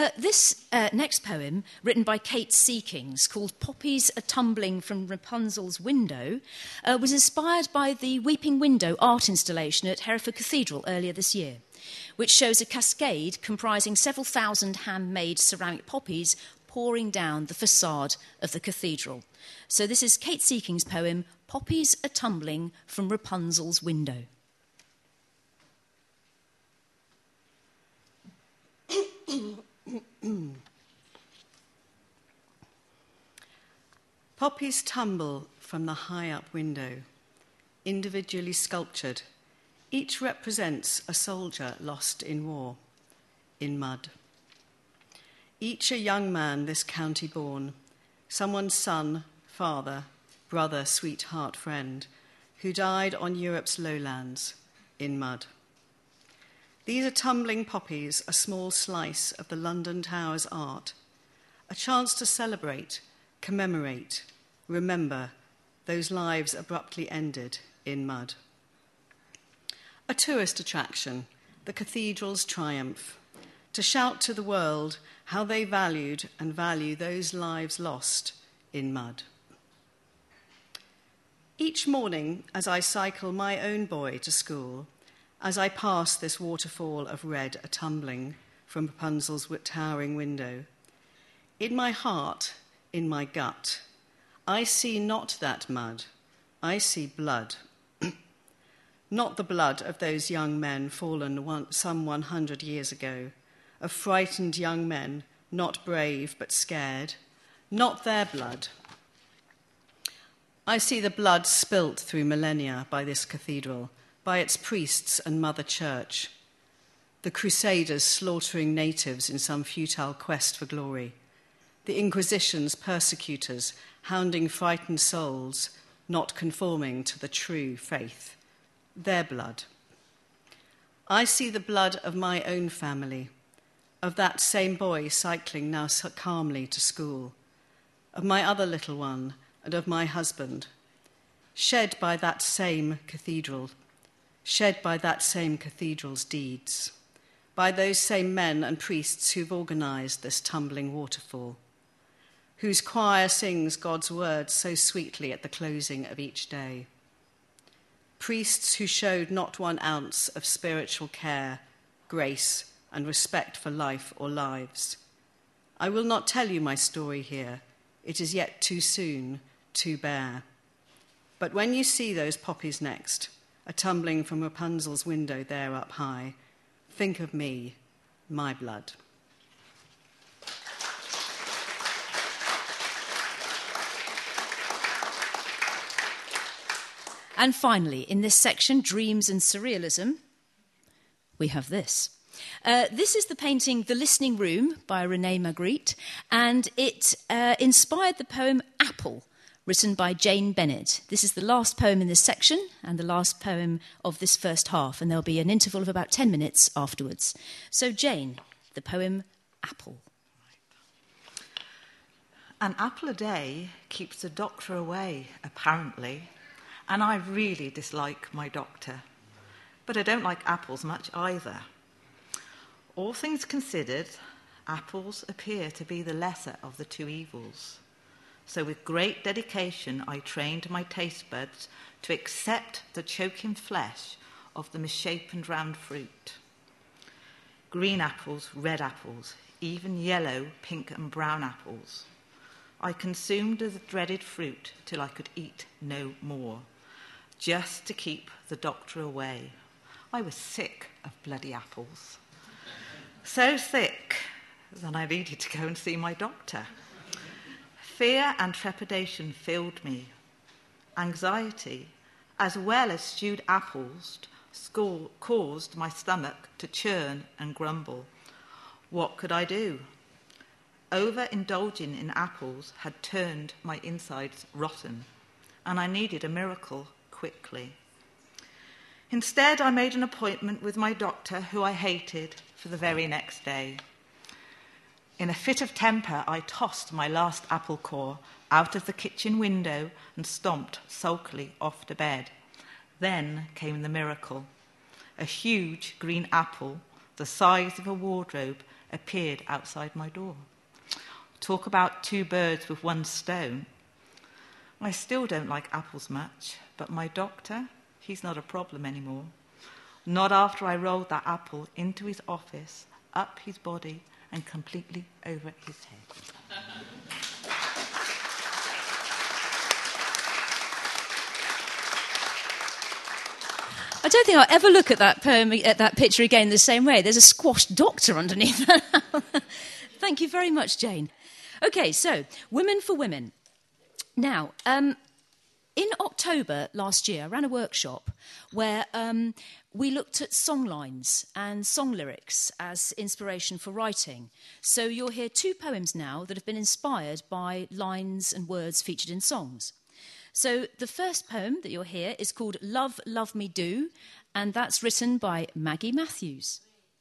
Uh, this uh, next poem, written by Kate Seekings, called Poppies A-Tumbling from Rapunzel's Window, uh, was inspired by the Weeping Window art installation at Hereford Cathedral earlier this year, which shows a cascade comprising several thousand handmade ceramic poppies pouring down the facade of the cathedral. So this is Kate Seekings' poem, Poppies A-Tumbling from Rapunzel's Window. Poppies tumble from the high-up window, individually sculptured. Each represents a soldier lost in war, in mud. Each a young man this county born, someone's son, father, brother, sweetheart, friend, who died on Europe's lowlands, in mud. These are tumbling poppies, a small slice of the London Tower's art, a chance to celebrate, commemorate, remember those lives abruptly ended in mud. A tourist attraction, the cathedral's triumph, to shout to the world how they valued and value those lives lost in mud. Each morning, as I cycle my own boy to school, as I pass this waterfall of red a-tumbling from Rapunzel's towering window, in my heart, in my gut, I see not that mud, I see blood. Not the blood of those young men fallen one, some one hundred years ago, of frightened young men, not brave but scared, not their blood. I see the blood spilt through millennia by this cathedral, by its priests and Mother Church, the Crusaders slaughtering natives in some futile quest for glory, the Inquisition's persecutors hounding frightened souls, not conforming to the true faith, their blood. I see the blood of my own family, of that same boy cycling now so calmly to school, of my other little one and of my husband, shed by that same cathedral, shed by that same cathedral's deeds, by those same men and priests who've organised this tumbling waterfall, whose choir sings God's words so sweetly at the closing of each day. Priests who showed not one ounce of spiritual care, grace, and respect for life or lives. I will not tell you my story here. It is yet too soon, too bare. But when you see those poppies next, a-tumbling from Rapunzel's window there up high, think of me, my blood. And finally, in this section, Dreams and Surrealism, we have this. Uh, this is the painting The Listening Room by René Magritte, and it uh, inspired the poem Apple, written by Jane Bennett. This is the last poem in this section and the last poem of this first half, and there'll be an interval of about ten minutes afterwards. So, Jane, the poem Apple. An apple a day keeps the doctor away, apparently, and I really dislike my doctor. But I don't like apples much either. All things considered, apples appear to be the lesser of the two evils. So with great dedication, I trained my taste buds to accept the choking flesh of the misshapen round fruit. Green apples, red apples, even yellow, pink and brown apples. I consumed the dreaded fruit till I could eat no more, just to keep the doctor away. I was sick of bloody apples. So sick that I needed to go and see my doctor. Fear and trepidation filled me. Anxiety, as well as stewed apples, caused my stomach to churn and grumble. What could I do? Overindulging in apples had turned my insides rotten, and I needed a miracle quickly. Instead, I made an appointment with my doctor, who I hated, for the very next day. In a fit of temper, I tossed my last apple core out of the kitchen window and stomped sulkily off to bed. Then came the miracle. A huge green apple, the size of a wardrobe, appeared outside my door. Talk about two birds with one stone. I still don't like apples much, but my doctor, he's not a problem anymore. Not after I rolled that apple into his office, up his body, and completely over his head. I don't think I'll ever look at that poem, at that picture again the same way. There's a squashed doctor underneath that. Thank you very much, Jane. OK, so, Women for Women. Now, um, in October last year, I ran a workshop where um, we looked at songlines and song lyrics as inspiration for writing. So you'll hear two poems now that have been inspired by lines and words featured in songs. So the first poem that you'll hear is called Love, Love Me Do, and that's written by Maggie Matthews.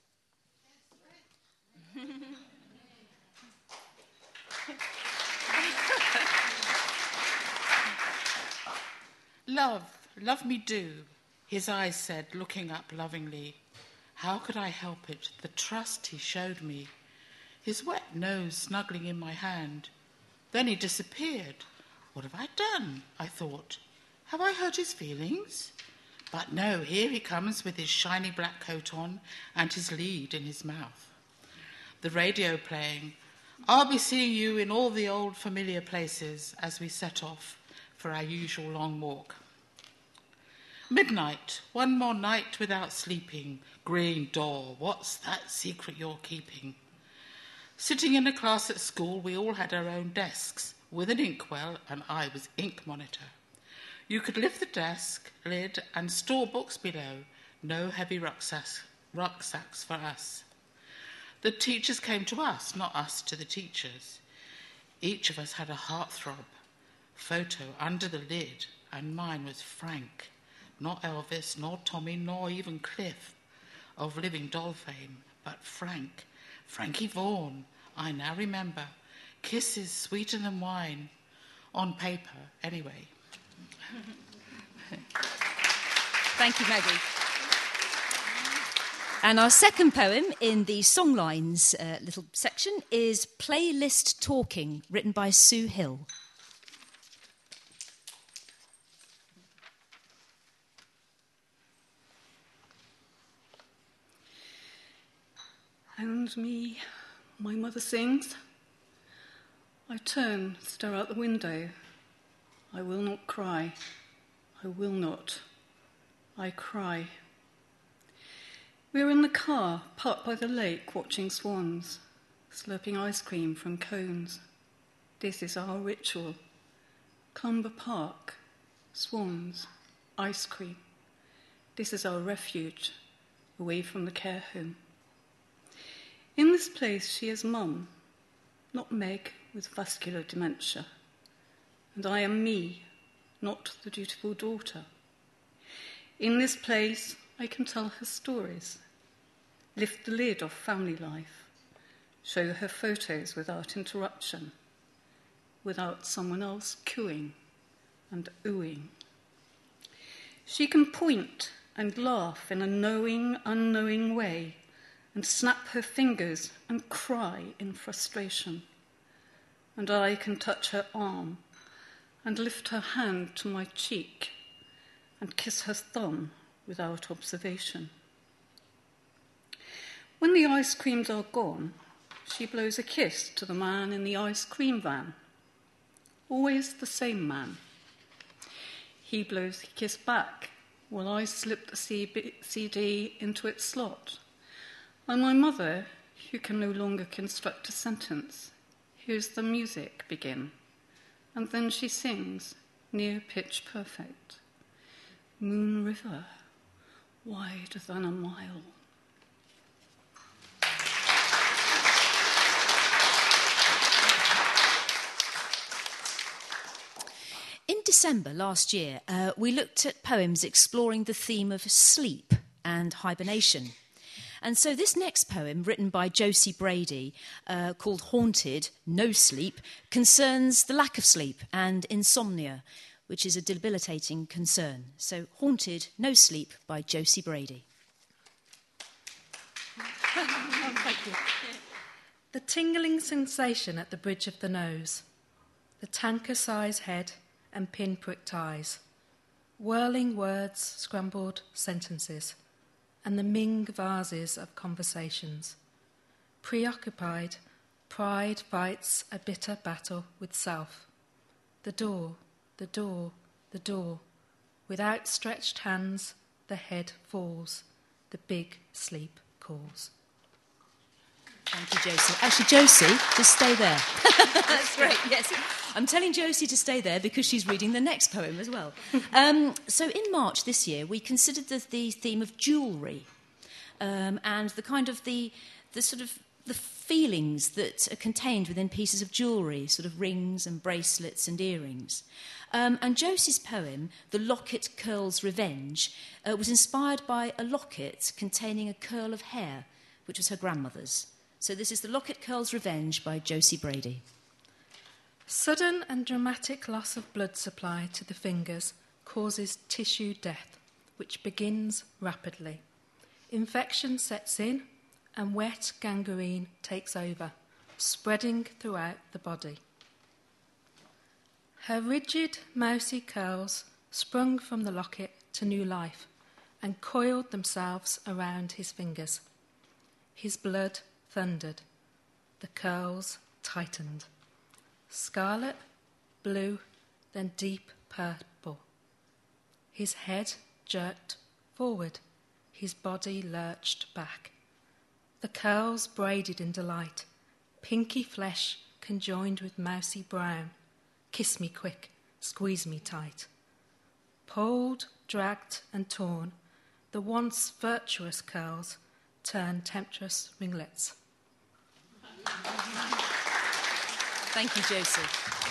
Love, love me do, his eyes said, looking up lovingly. How could I help it, the trust he showed me? His wet nose snuggling in my hand. Then he disappeared. What have I done? I thought. Have I hurt his feelings? But no, here he comes with his shiny black coat on and his lead in his mouth. The radio playing. I'll be seeing you in all the old familiar places as we set off for our usual long walk. Midnight, one more night without sleeping. Green door, what's that secret you're keeping? Sitting in a class at school, we all had our own desks, with an inkwell, and I was ink monitor. You could lift the desk lid and store books below. No heavy rucksacks, rucksacks for us. The teachers came to us, not us to the teachers. Each of us had a heartthrob photo under the lid, and mine was Frank, not Elvis, nor Tommy, nor even Cliff of Living Doll fame, but Frank, Frankie Vaughan. I now remember. Kisses sweeter than wine. On paper, anyway. Thank you, Maggie. And our second poem in the songlines uh, little section is Playlist Talking, written by Sue Hill. And me, my mother sings. I turn, stare out the window. I will not cry. I will not. I cry. We are in the car, parked by the lake, watching swans, slurping ice cream from cones. This is our ritual. Clumber Park, swans, ice cream. This is our refuge, away from the care home. In this place, she is Mum, not Meg with vascular dementia. And I am me, not the dutiful daughter. In this place, I can tell her stories, lift the lid off family life, show her photos without interruption, without someone else cooing and oohing. She can point and laugh in a knowing, unknowing way, and snap her fingers and cry in frustration. And I can touch her arm and lift her hand to my cheek and kiss her thumb without observation. When the ice creams are gone, she blows a kiss to the man in the ice cream van. Always the same man. He blows the kiss back while I slip the C D into its slot. And my mother, who can no longer construct a sentence, hears the music begin, and then she sings, near pitch perfect. Moon River, wider than a mile. In December last year, uh, we looked at poems exploring the theme of sleep and hibernation. And so this next poem, written by Josie Brady, uh, called Haunted, No Sleep, concerns the lack of sleep and insomnia, which is a debilitating concern. So Haunted, No Sleep by Josie Brady. Oh, thank you. The tingling sensation at the bridge of the nose, the tanker-size head and pin-pricked eyes, whirling words, scrambled sentences, and the Ming vases of conversations. Preoccupied, pride fights a bitter battle with self. The door, the door, the door. With outstretched hands, the head falls. The big sleep calls. Thank you, Josie. Actually, Josie, just stay there. That's great, yes. I'm telling Josie to stay there because she's reading the next poem as well. Um, so in March this year, we considered the, the theme of jewellery um, and the kind of the, the sort of the feelings that are contained within pieces of jewellery, sort of rings and bracelets and earrings. Um, and Josie's poem, The Locket Curl's Revenge, uh, was inspired by a locket containing a curl of hair, which was her grandmother's. So this is The Locket Curl's Revenge by Josie Brady. Sudden and dramatic loss of blood supply to the fingers causes tissue death, which begins rapidly. Infection sets in and wet gangrene takes over, spreading throughout the body. Her rigid, mousy curls sprung from the locket to new life and coiled themselves around his fingers. His blood thundered. The curls tightened. Scarlet, blue, then deep purple. His head jerked forward. His body lurched back. The curls braided in delight. Pinky flesh conjoined with mousy brown. Kiss me quick, squeeze me tight. Pulled, dragged and torn, the once virtuous curls turned temptress ringlets. Thank you, Josie.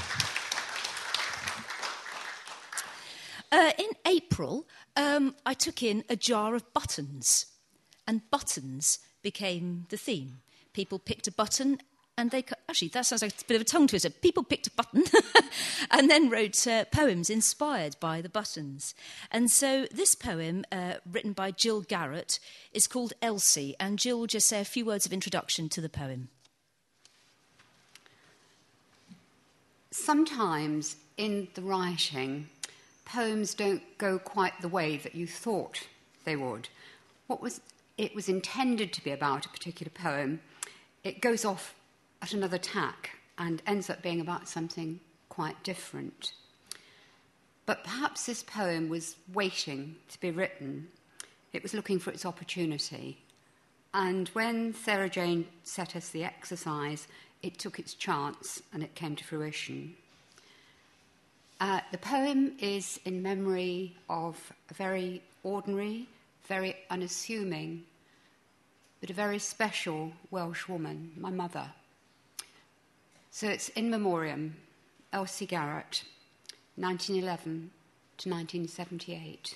Uh, in April, um, I took in a jar of buttons, and buttons became the theme. People picked a button, and they... Actually, that sounds like a bit of a tongue twister. People picked a button and then wrote uh, poems inspired by the buttons. And so this poem, uh, written by Jill Garrett, is called Elsie, and Jill will just say a few words of introduction to the poem. Sometimes in the writing, poems don't go quite the way that you thought they would. What was it was intended to be about, a particular poem, it goes off at another tack and ends up being about something quite different. But perhaps this poem was waiting to be written. It was looking for its opportunity. And when Sarah Jane set us the exercise, it took its chance and it came to fruition. Uh, the poem is in memory of a very ordinary, very unassuming, but a very special Welsh woman, my mother. So it's in memoriam, Elsie Garrett, nineteen eleven to nineteen seventy-eight.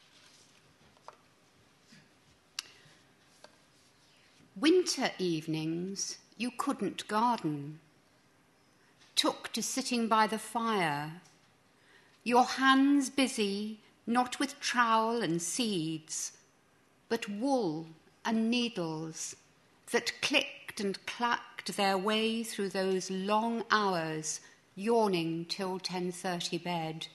Winter evenings you couldn't garden, took to sitting by the fire, your hands busy not with trowel and seeds, but wool and needles that clicked and clacked their way through those long hours, yawning till ten thirty bed.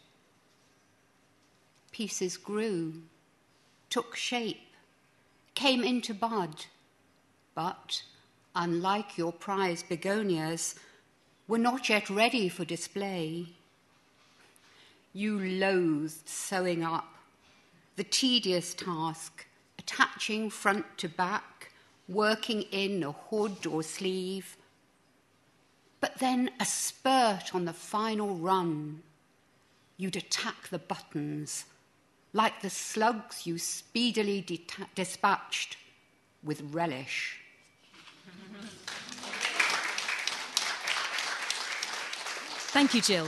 Pieces grew, took shape, came into bud, but, unlike your prize begonias, were not yet ready for display. You loathed sewing up, the tedious task, attaching front to back, working in a hood or sleeve. But then a spurt on the final run. You'd attack the buttons, like the slugs you speedily deta- dispatched with relish. Thank you, Jill.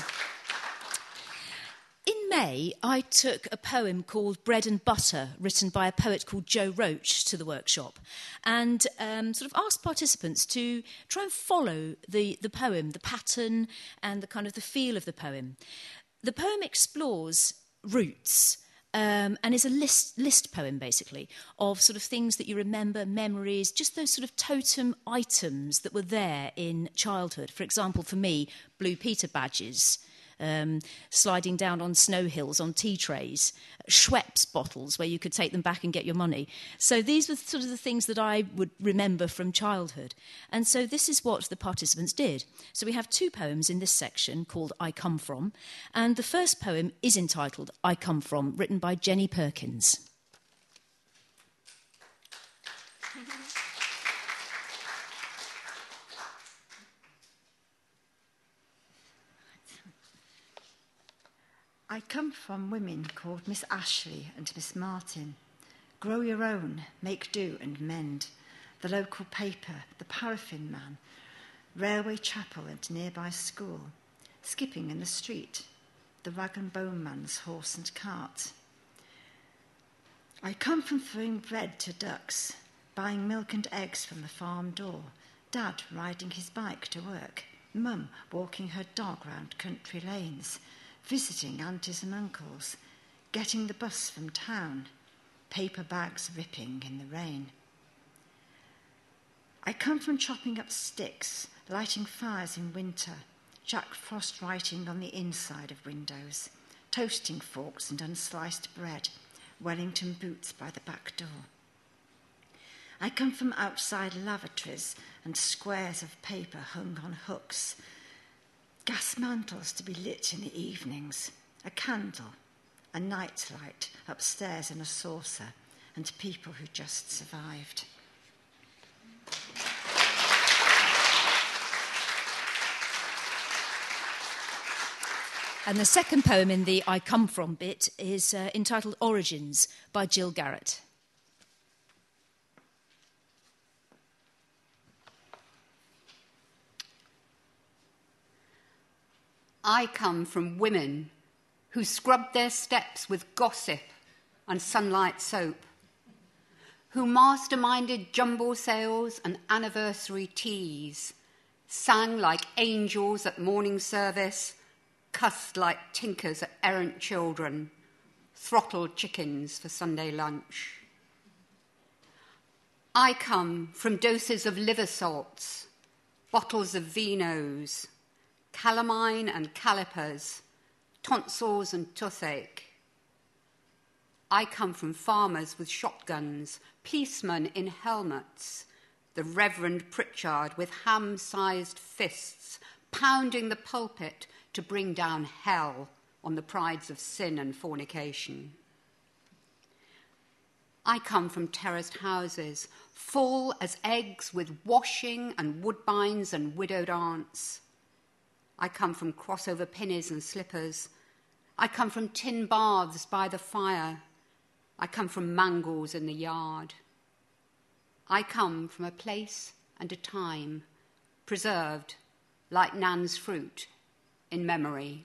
In May, I took a poem called Bread and Butter, written by a poet called Joe Roach, to the workshop, and um, sort of asked participants to try and follow the, the poem, the pattern and the kind of the feel of the poem. The poem explores roots, um, and is a list, list poem, basically, of sort of things that you remember, memories, just those sort of totem items that were there in childhood. For example, for me, Blue Peter badges, Um, sliding down on snow hills on tea trays, Schweppes bottles where you could take them back and get your money. So these were sort of the things that I would remember from childhood. And so this is what the participants did. So we have two poems in this section called I Come From. And the first poem is entitled I Come From, written by Jenny Perkins. I come from women called Miss Ashley and Miss Martin. Grow your own, make do and mend. The local paper, the paraffin man, railway chapel and nearby school. Skipping in the street, the rag and bone man's horse and cart. I come from throwing bread to ducks, buying milk and eggs from the farm door. Dad riding his bike to work. Mum walking her dog round country lanes. Visiting aunties and uncles, getting the bus from town, paper bags ripping in the rain. I come from chopping up sticks, lighting fires in winter, Jack Frost writing on the inside of windows, toasting forks and unsliced bread, Wellington boots by the back door. I come from outside lavatories and squares of paper hung on hooks, gas mantles to be lit in the evenings, a candle, a night light upstairs in a saucer, and people who just survived. And the second poem in the I Come From bit is uh, entitled Origins by Jill Garrett. I come from women who scrubbed their steps with gossip and sunlight soap, who masterminded jumble sales and anniversary teas, sang like angels at morning service, cussed like tinkers at errant children, throttled chickens for Sunday lunch. I come from doses of liver salts, bottles of vinos, calamine and calipers, tonsils and toothache. I come from farmers with shotguns, policemen in helmets, the Reverend Pritchard with ham-sized fists, pounding the pulpit to bring down hell on the prides of sin and fornication. I come from terraced houses, full as eggs with washing and woodbines and widowed aunts. I come from crossover pinnies and slippers. I come from tin baths by the fire. I come from mangles in the yard. I come from a place and a time, preserved like Nan's fruit in memory.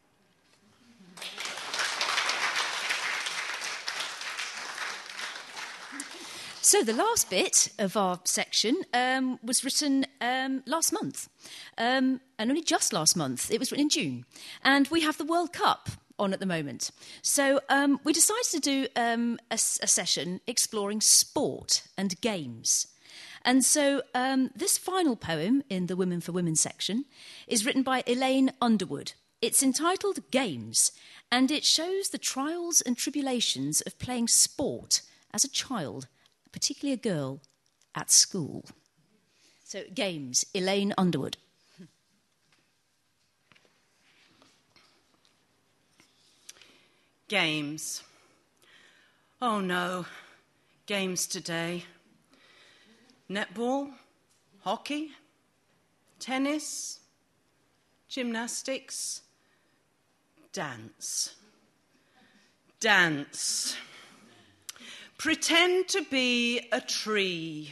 So the last bit of our section um, was written um, last month, um, and only just last month. It was written in June, and we have the World Cup on at the moment. So um, we decided to do um, a, a session exploring sport and games. And so um, this final poem in the Women for Women section is written by Elaine Underwood. It's entitled Games, and it shows the trials and tribulations of playing sport as a child, particularly a girl, at school. So, Games, Elaine Underwood. Games. Oh no, games today. Netball, hockey, tennis, gymnastics, dance. Dance. Pretend to be a tree.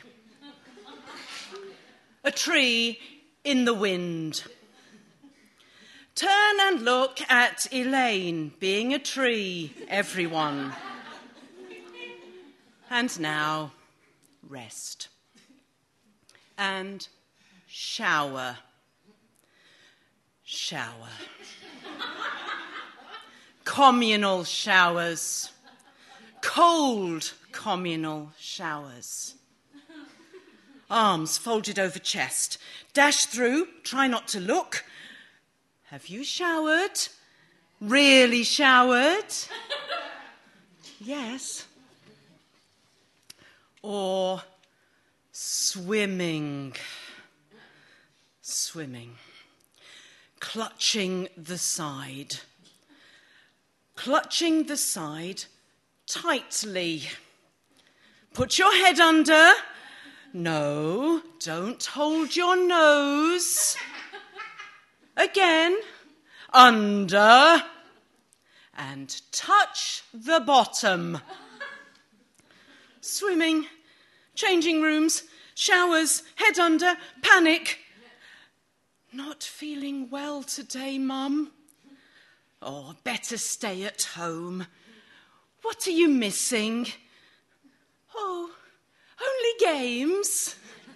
A tree in the wind. Turn and look at Elaine being a tree, everyone. And now, rest. And shower. Shower. Communal showers. cold communal showers. Arms folded over chest. Dash through, try not to look. Have you showered? Really showered? Yes. Or swimming. Swimming. Clutching the side. Clutching the side tightly. Put your head under. No, don't hold your nose. Again. Under. And touch the bottom. Swimming, changing rooms, showers, head under, panic. Not feeling well today, Mum. Oh, better stay at home. What are you missing? Oh, only games.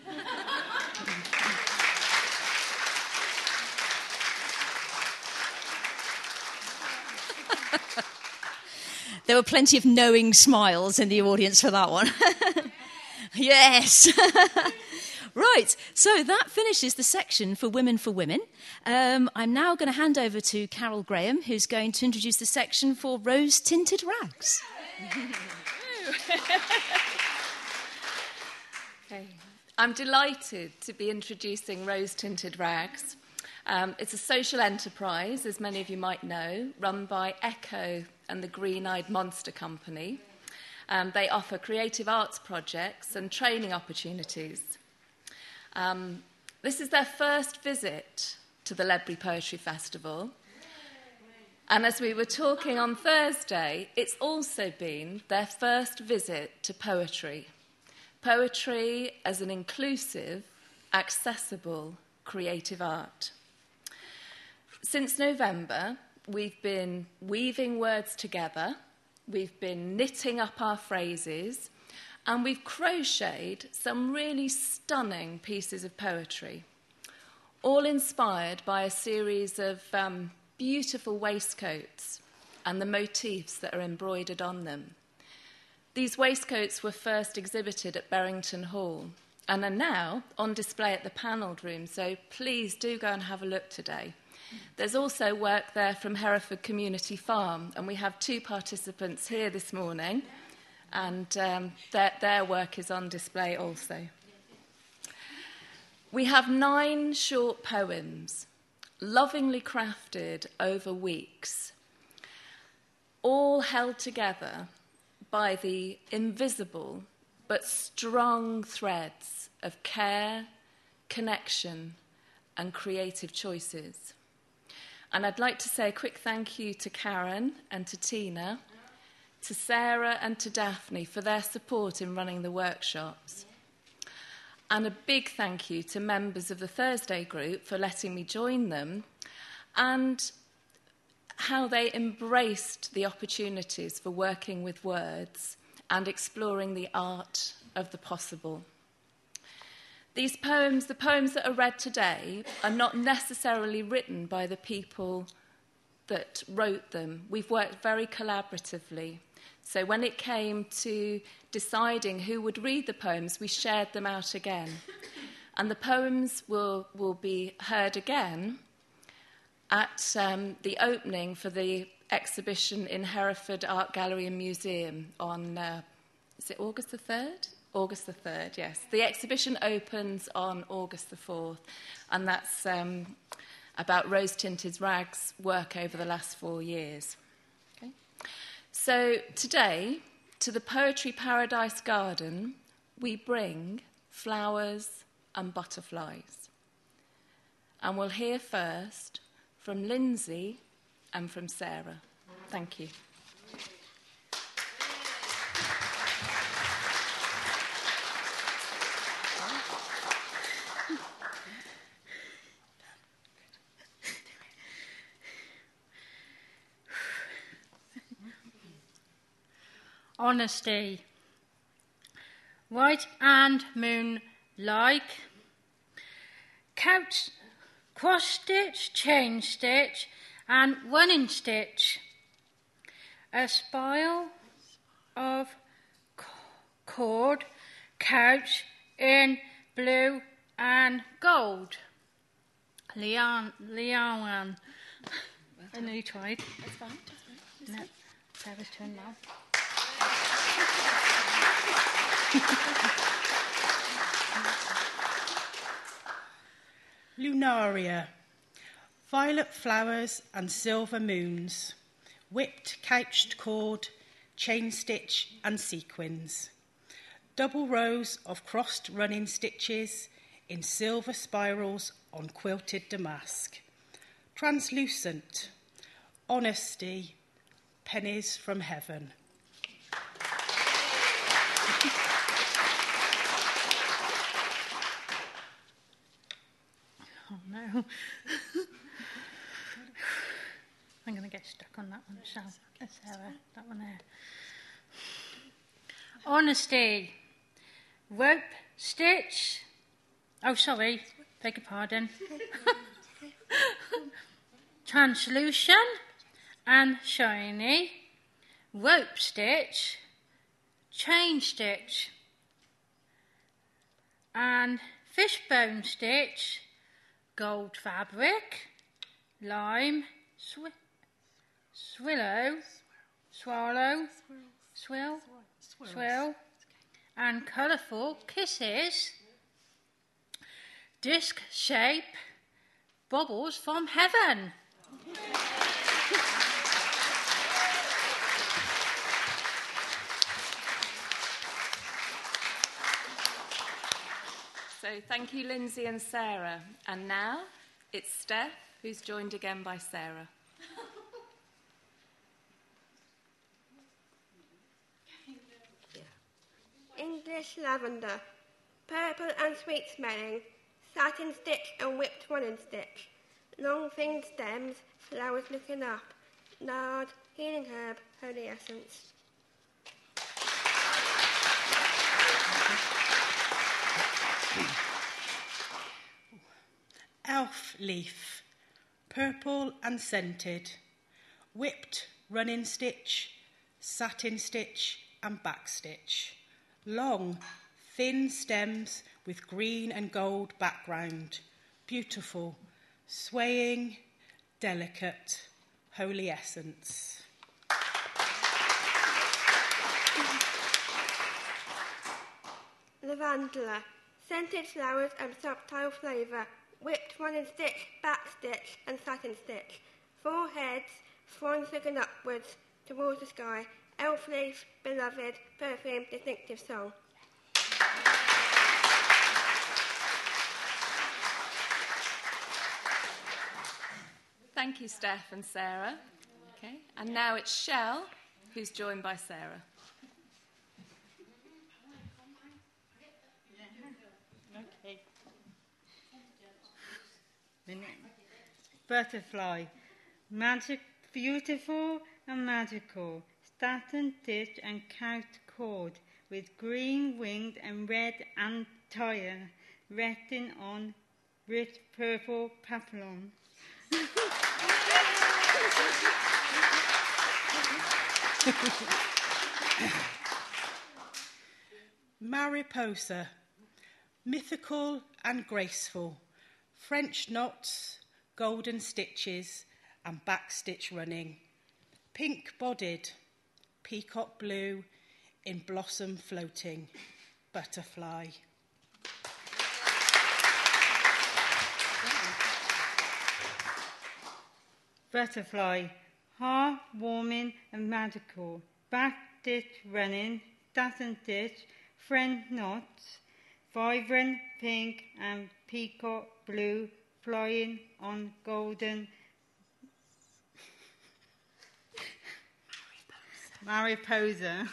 There were plenty of knowing smiles in the audience for that one. Yes. Right, so that finishes the section for Women for Women. Um, I'm now going to hand over to Carol Graham, who's going to introduce the section for Rose-Tinted Rags. Okay. I'm delighted to be introducing Rose-Tinted Rags. Um, it's a social enterprise, as many of you might know, run by Echo and the Green-Eyed Monster Company. Um, they offer creative arts projects and training opportunities. Um, this is their first visit to the Ledbury Poetry Festival. And as we were talking on Thursday, it's also been their first visit to poetry. Poetry as an inclusive, accessible, creative art. Since November, we've been weaving words together, we've been knitting up our phrases, and we've crocheted some really stunning pieces of poetry, all inspired by a series of um, beautiful waistcoats and the motifs that are embroidered on them. These waistcoats were first exhibited at Berrington Hall and are now on display at the Panelled Room, so please do go and have a look today. There's also work there from Hereford Community Farm, and we have two participants here this morning, and um, their, their work is on display also. We have nine short poems, lovingly crafted over weeks, all held together by the invisible but strong threads of care, connection, and creative choices. And I'd like to say a quick thank you to Karen and to Tina, to Sarah and to Daphne for their support in running the workshops. And a big thank you to members of the Thursday group for letting me join them and how they embraced the opportunities for working with words and exploring the art of the possible. These poems, the poems that are read today, are not necessarily written by the people that wrote them. We've worked very collaboratively. So when it came to deciding who would read the poems, we shared them out again. And the poems will, will be heard again at um, the opening for the exhibition in Hereford Art Gallery and Museum on, uh, is it August the third? August the third, yes. The exhibition opens on August the fourth, and that's um, about Rose-Tinted Rags' work over the last four years. Okay. So today, to the Poetry Paradise Garden, we bring flowers and butterflies. And we'll hear first from Lindsay and from Sarah. Thank you. Honesty. White and moon like. Couch, cross stitch, chain stitch, and running stitch. A spile, of cord, couch in blue and gold. Leon, Leon. I know you tried. That's fine. That's fine. No, Sarah's turn now. Lunaria. Violet flowers and silver moons. Whipped couched cord, chain stitch and sequins. Double rows of crossed running stitches in silver spirals on quilted damask. Translucent, honesty, pennies from heaven. Oh no. I'm going to get stuck on that one, Sarah. Sarah, that one there. Honesty. Rope stitch. Oh, sorry. Beg your pardon. Translucent and shiny. Rope stitch. Chain stitch. And fishbone stitch. Gold fabric. Lime. Swi- swallow. Swallow. Swill. Swill. And colourful kisses. Disc shape. Bubbles from heaven. So thank you, Lindsay and Sarah. And now it's Steph, who's joined again by Sarah. English lavender, purple and sweet smelling, satin stitch and whipped running stitch, long thin stems, flowers looking up, nard, healing herb, holy essence. Elf leaf, purple and scented, whipped running stitch, satin stitch and back stitch. Long, thin stems with green and gold background. Beautiful, swaying, delicate, holy essence. Lavandula, scented flowers and subtle flavour, whipped running stitch, back stitch and satin stitch. Four heads, swans looking upwards towards the sky. Elf leaf, beloved, perfume, distinctive song. Thank you, Steph and Sarah. Okay, and now it's Shell, who's joined by Sarah. Okay. Butterfly, magic, beautiful and magical. Satin stitch and couched cord with green winged and red antire resting on rich purple papillon. Mariposa, mythical and graceful, French knots, golden stitches and back stitch running, pink bodied, peacock blue in blossom floating, butterfly. Butterfly, heart-warming and magical, back stitch running, satin stitch, French knots, vibrant pink and peacock blue flying on golden Mariposa.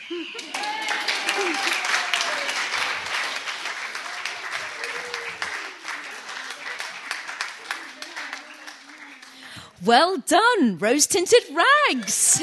Well done, rose-tinted rags.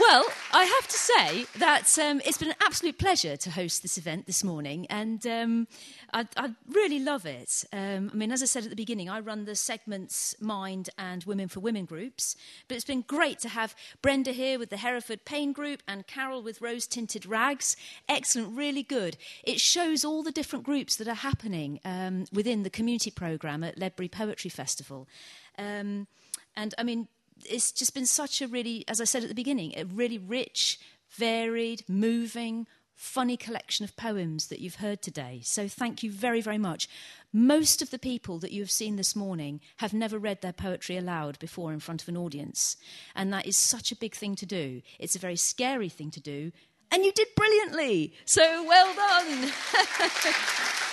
Well, I have to say that um, it's been an absolute pleasure to host this event this morning, and um, I, I really love it. Um, I mean, as I said at the beginning, I run the Segments, Mind and Women for Women groups, but it's been great to have Brenda here with the Hereford Pain Group and Carol with Rose Tinted Rags. Excellent, really good. It shows all the different groups that are happening um, within the community programme at Ledbury Poetry Festival. Um, and, I mean, it's just been such a really, as I said at the beginning, a really rich, varied, moving, funny collection of poems that you've heard today. So thank you very, very much. Most of the people that you have seen this morning have never read their poetry aloud before in front of an audience. And that is such a big thing to do. It's a very scary thing to do. And you did brilliantly. So well done.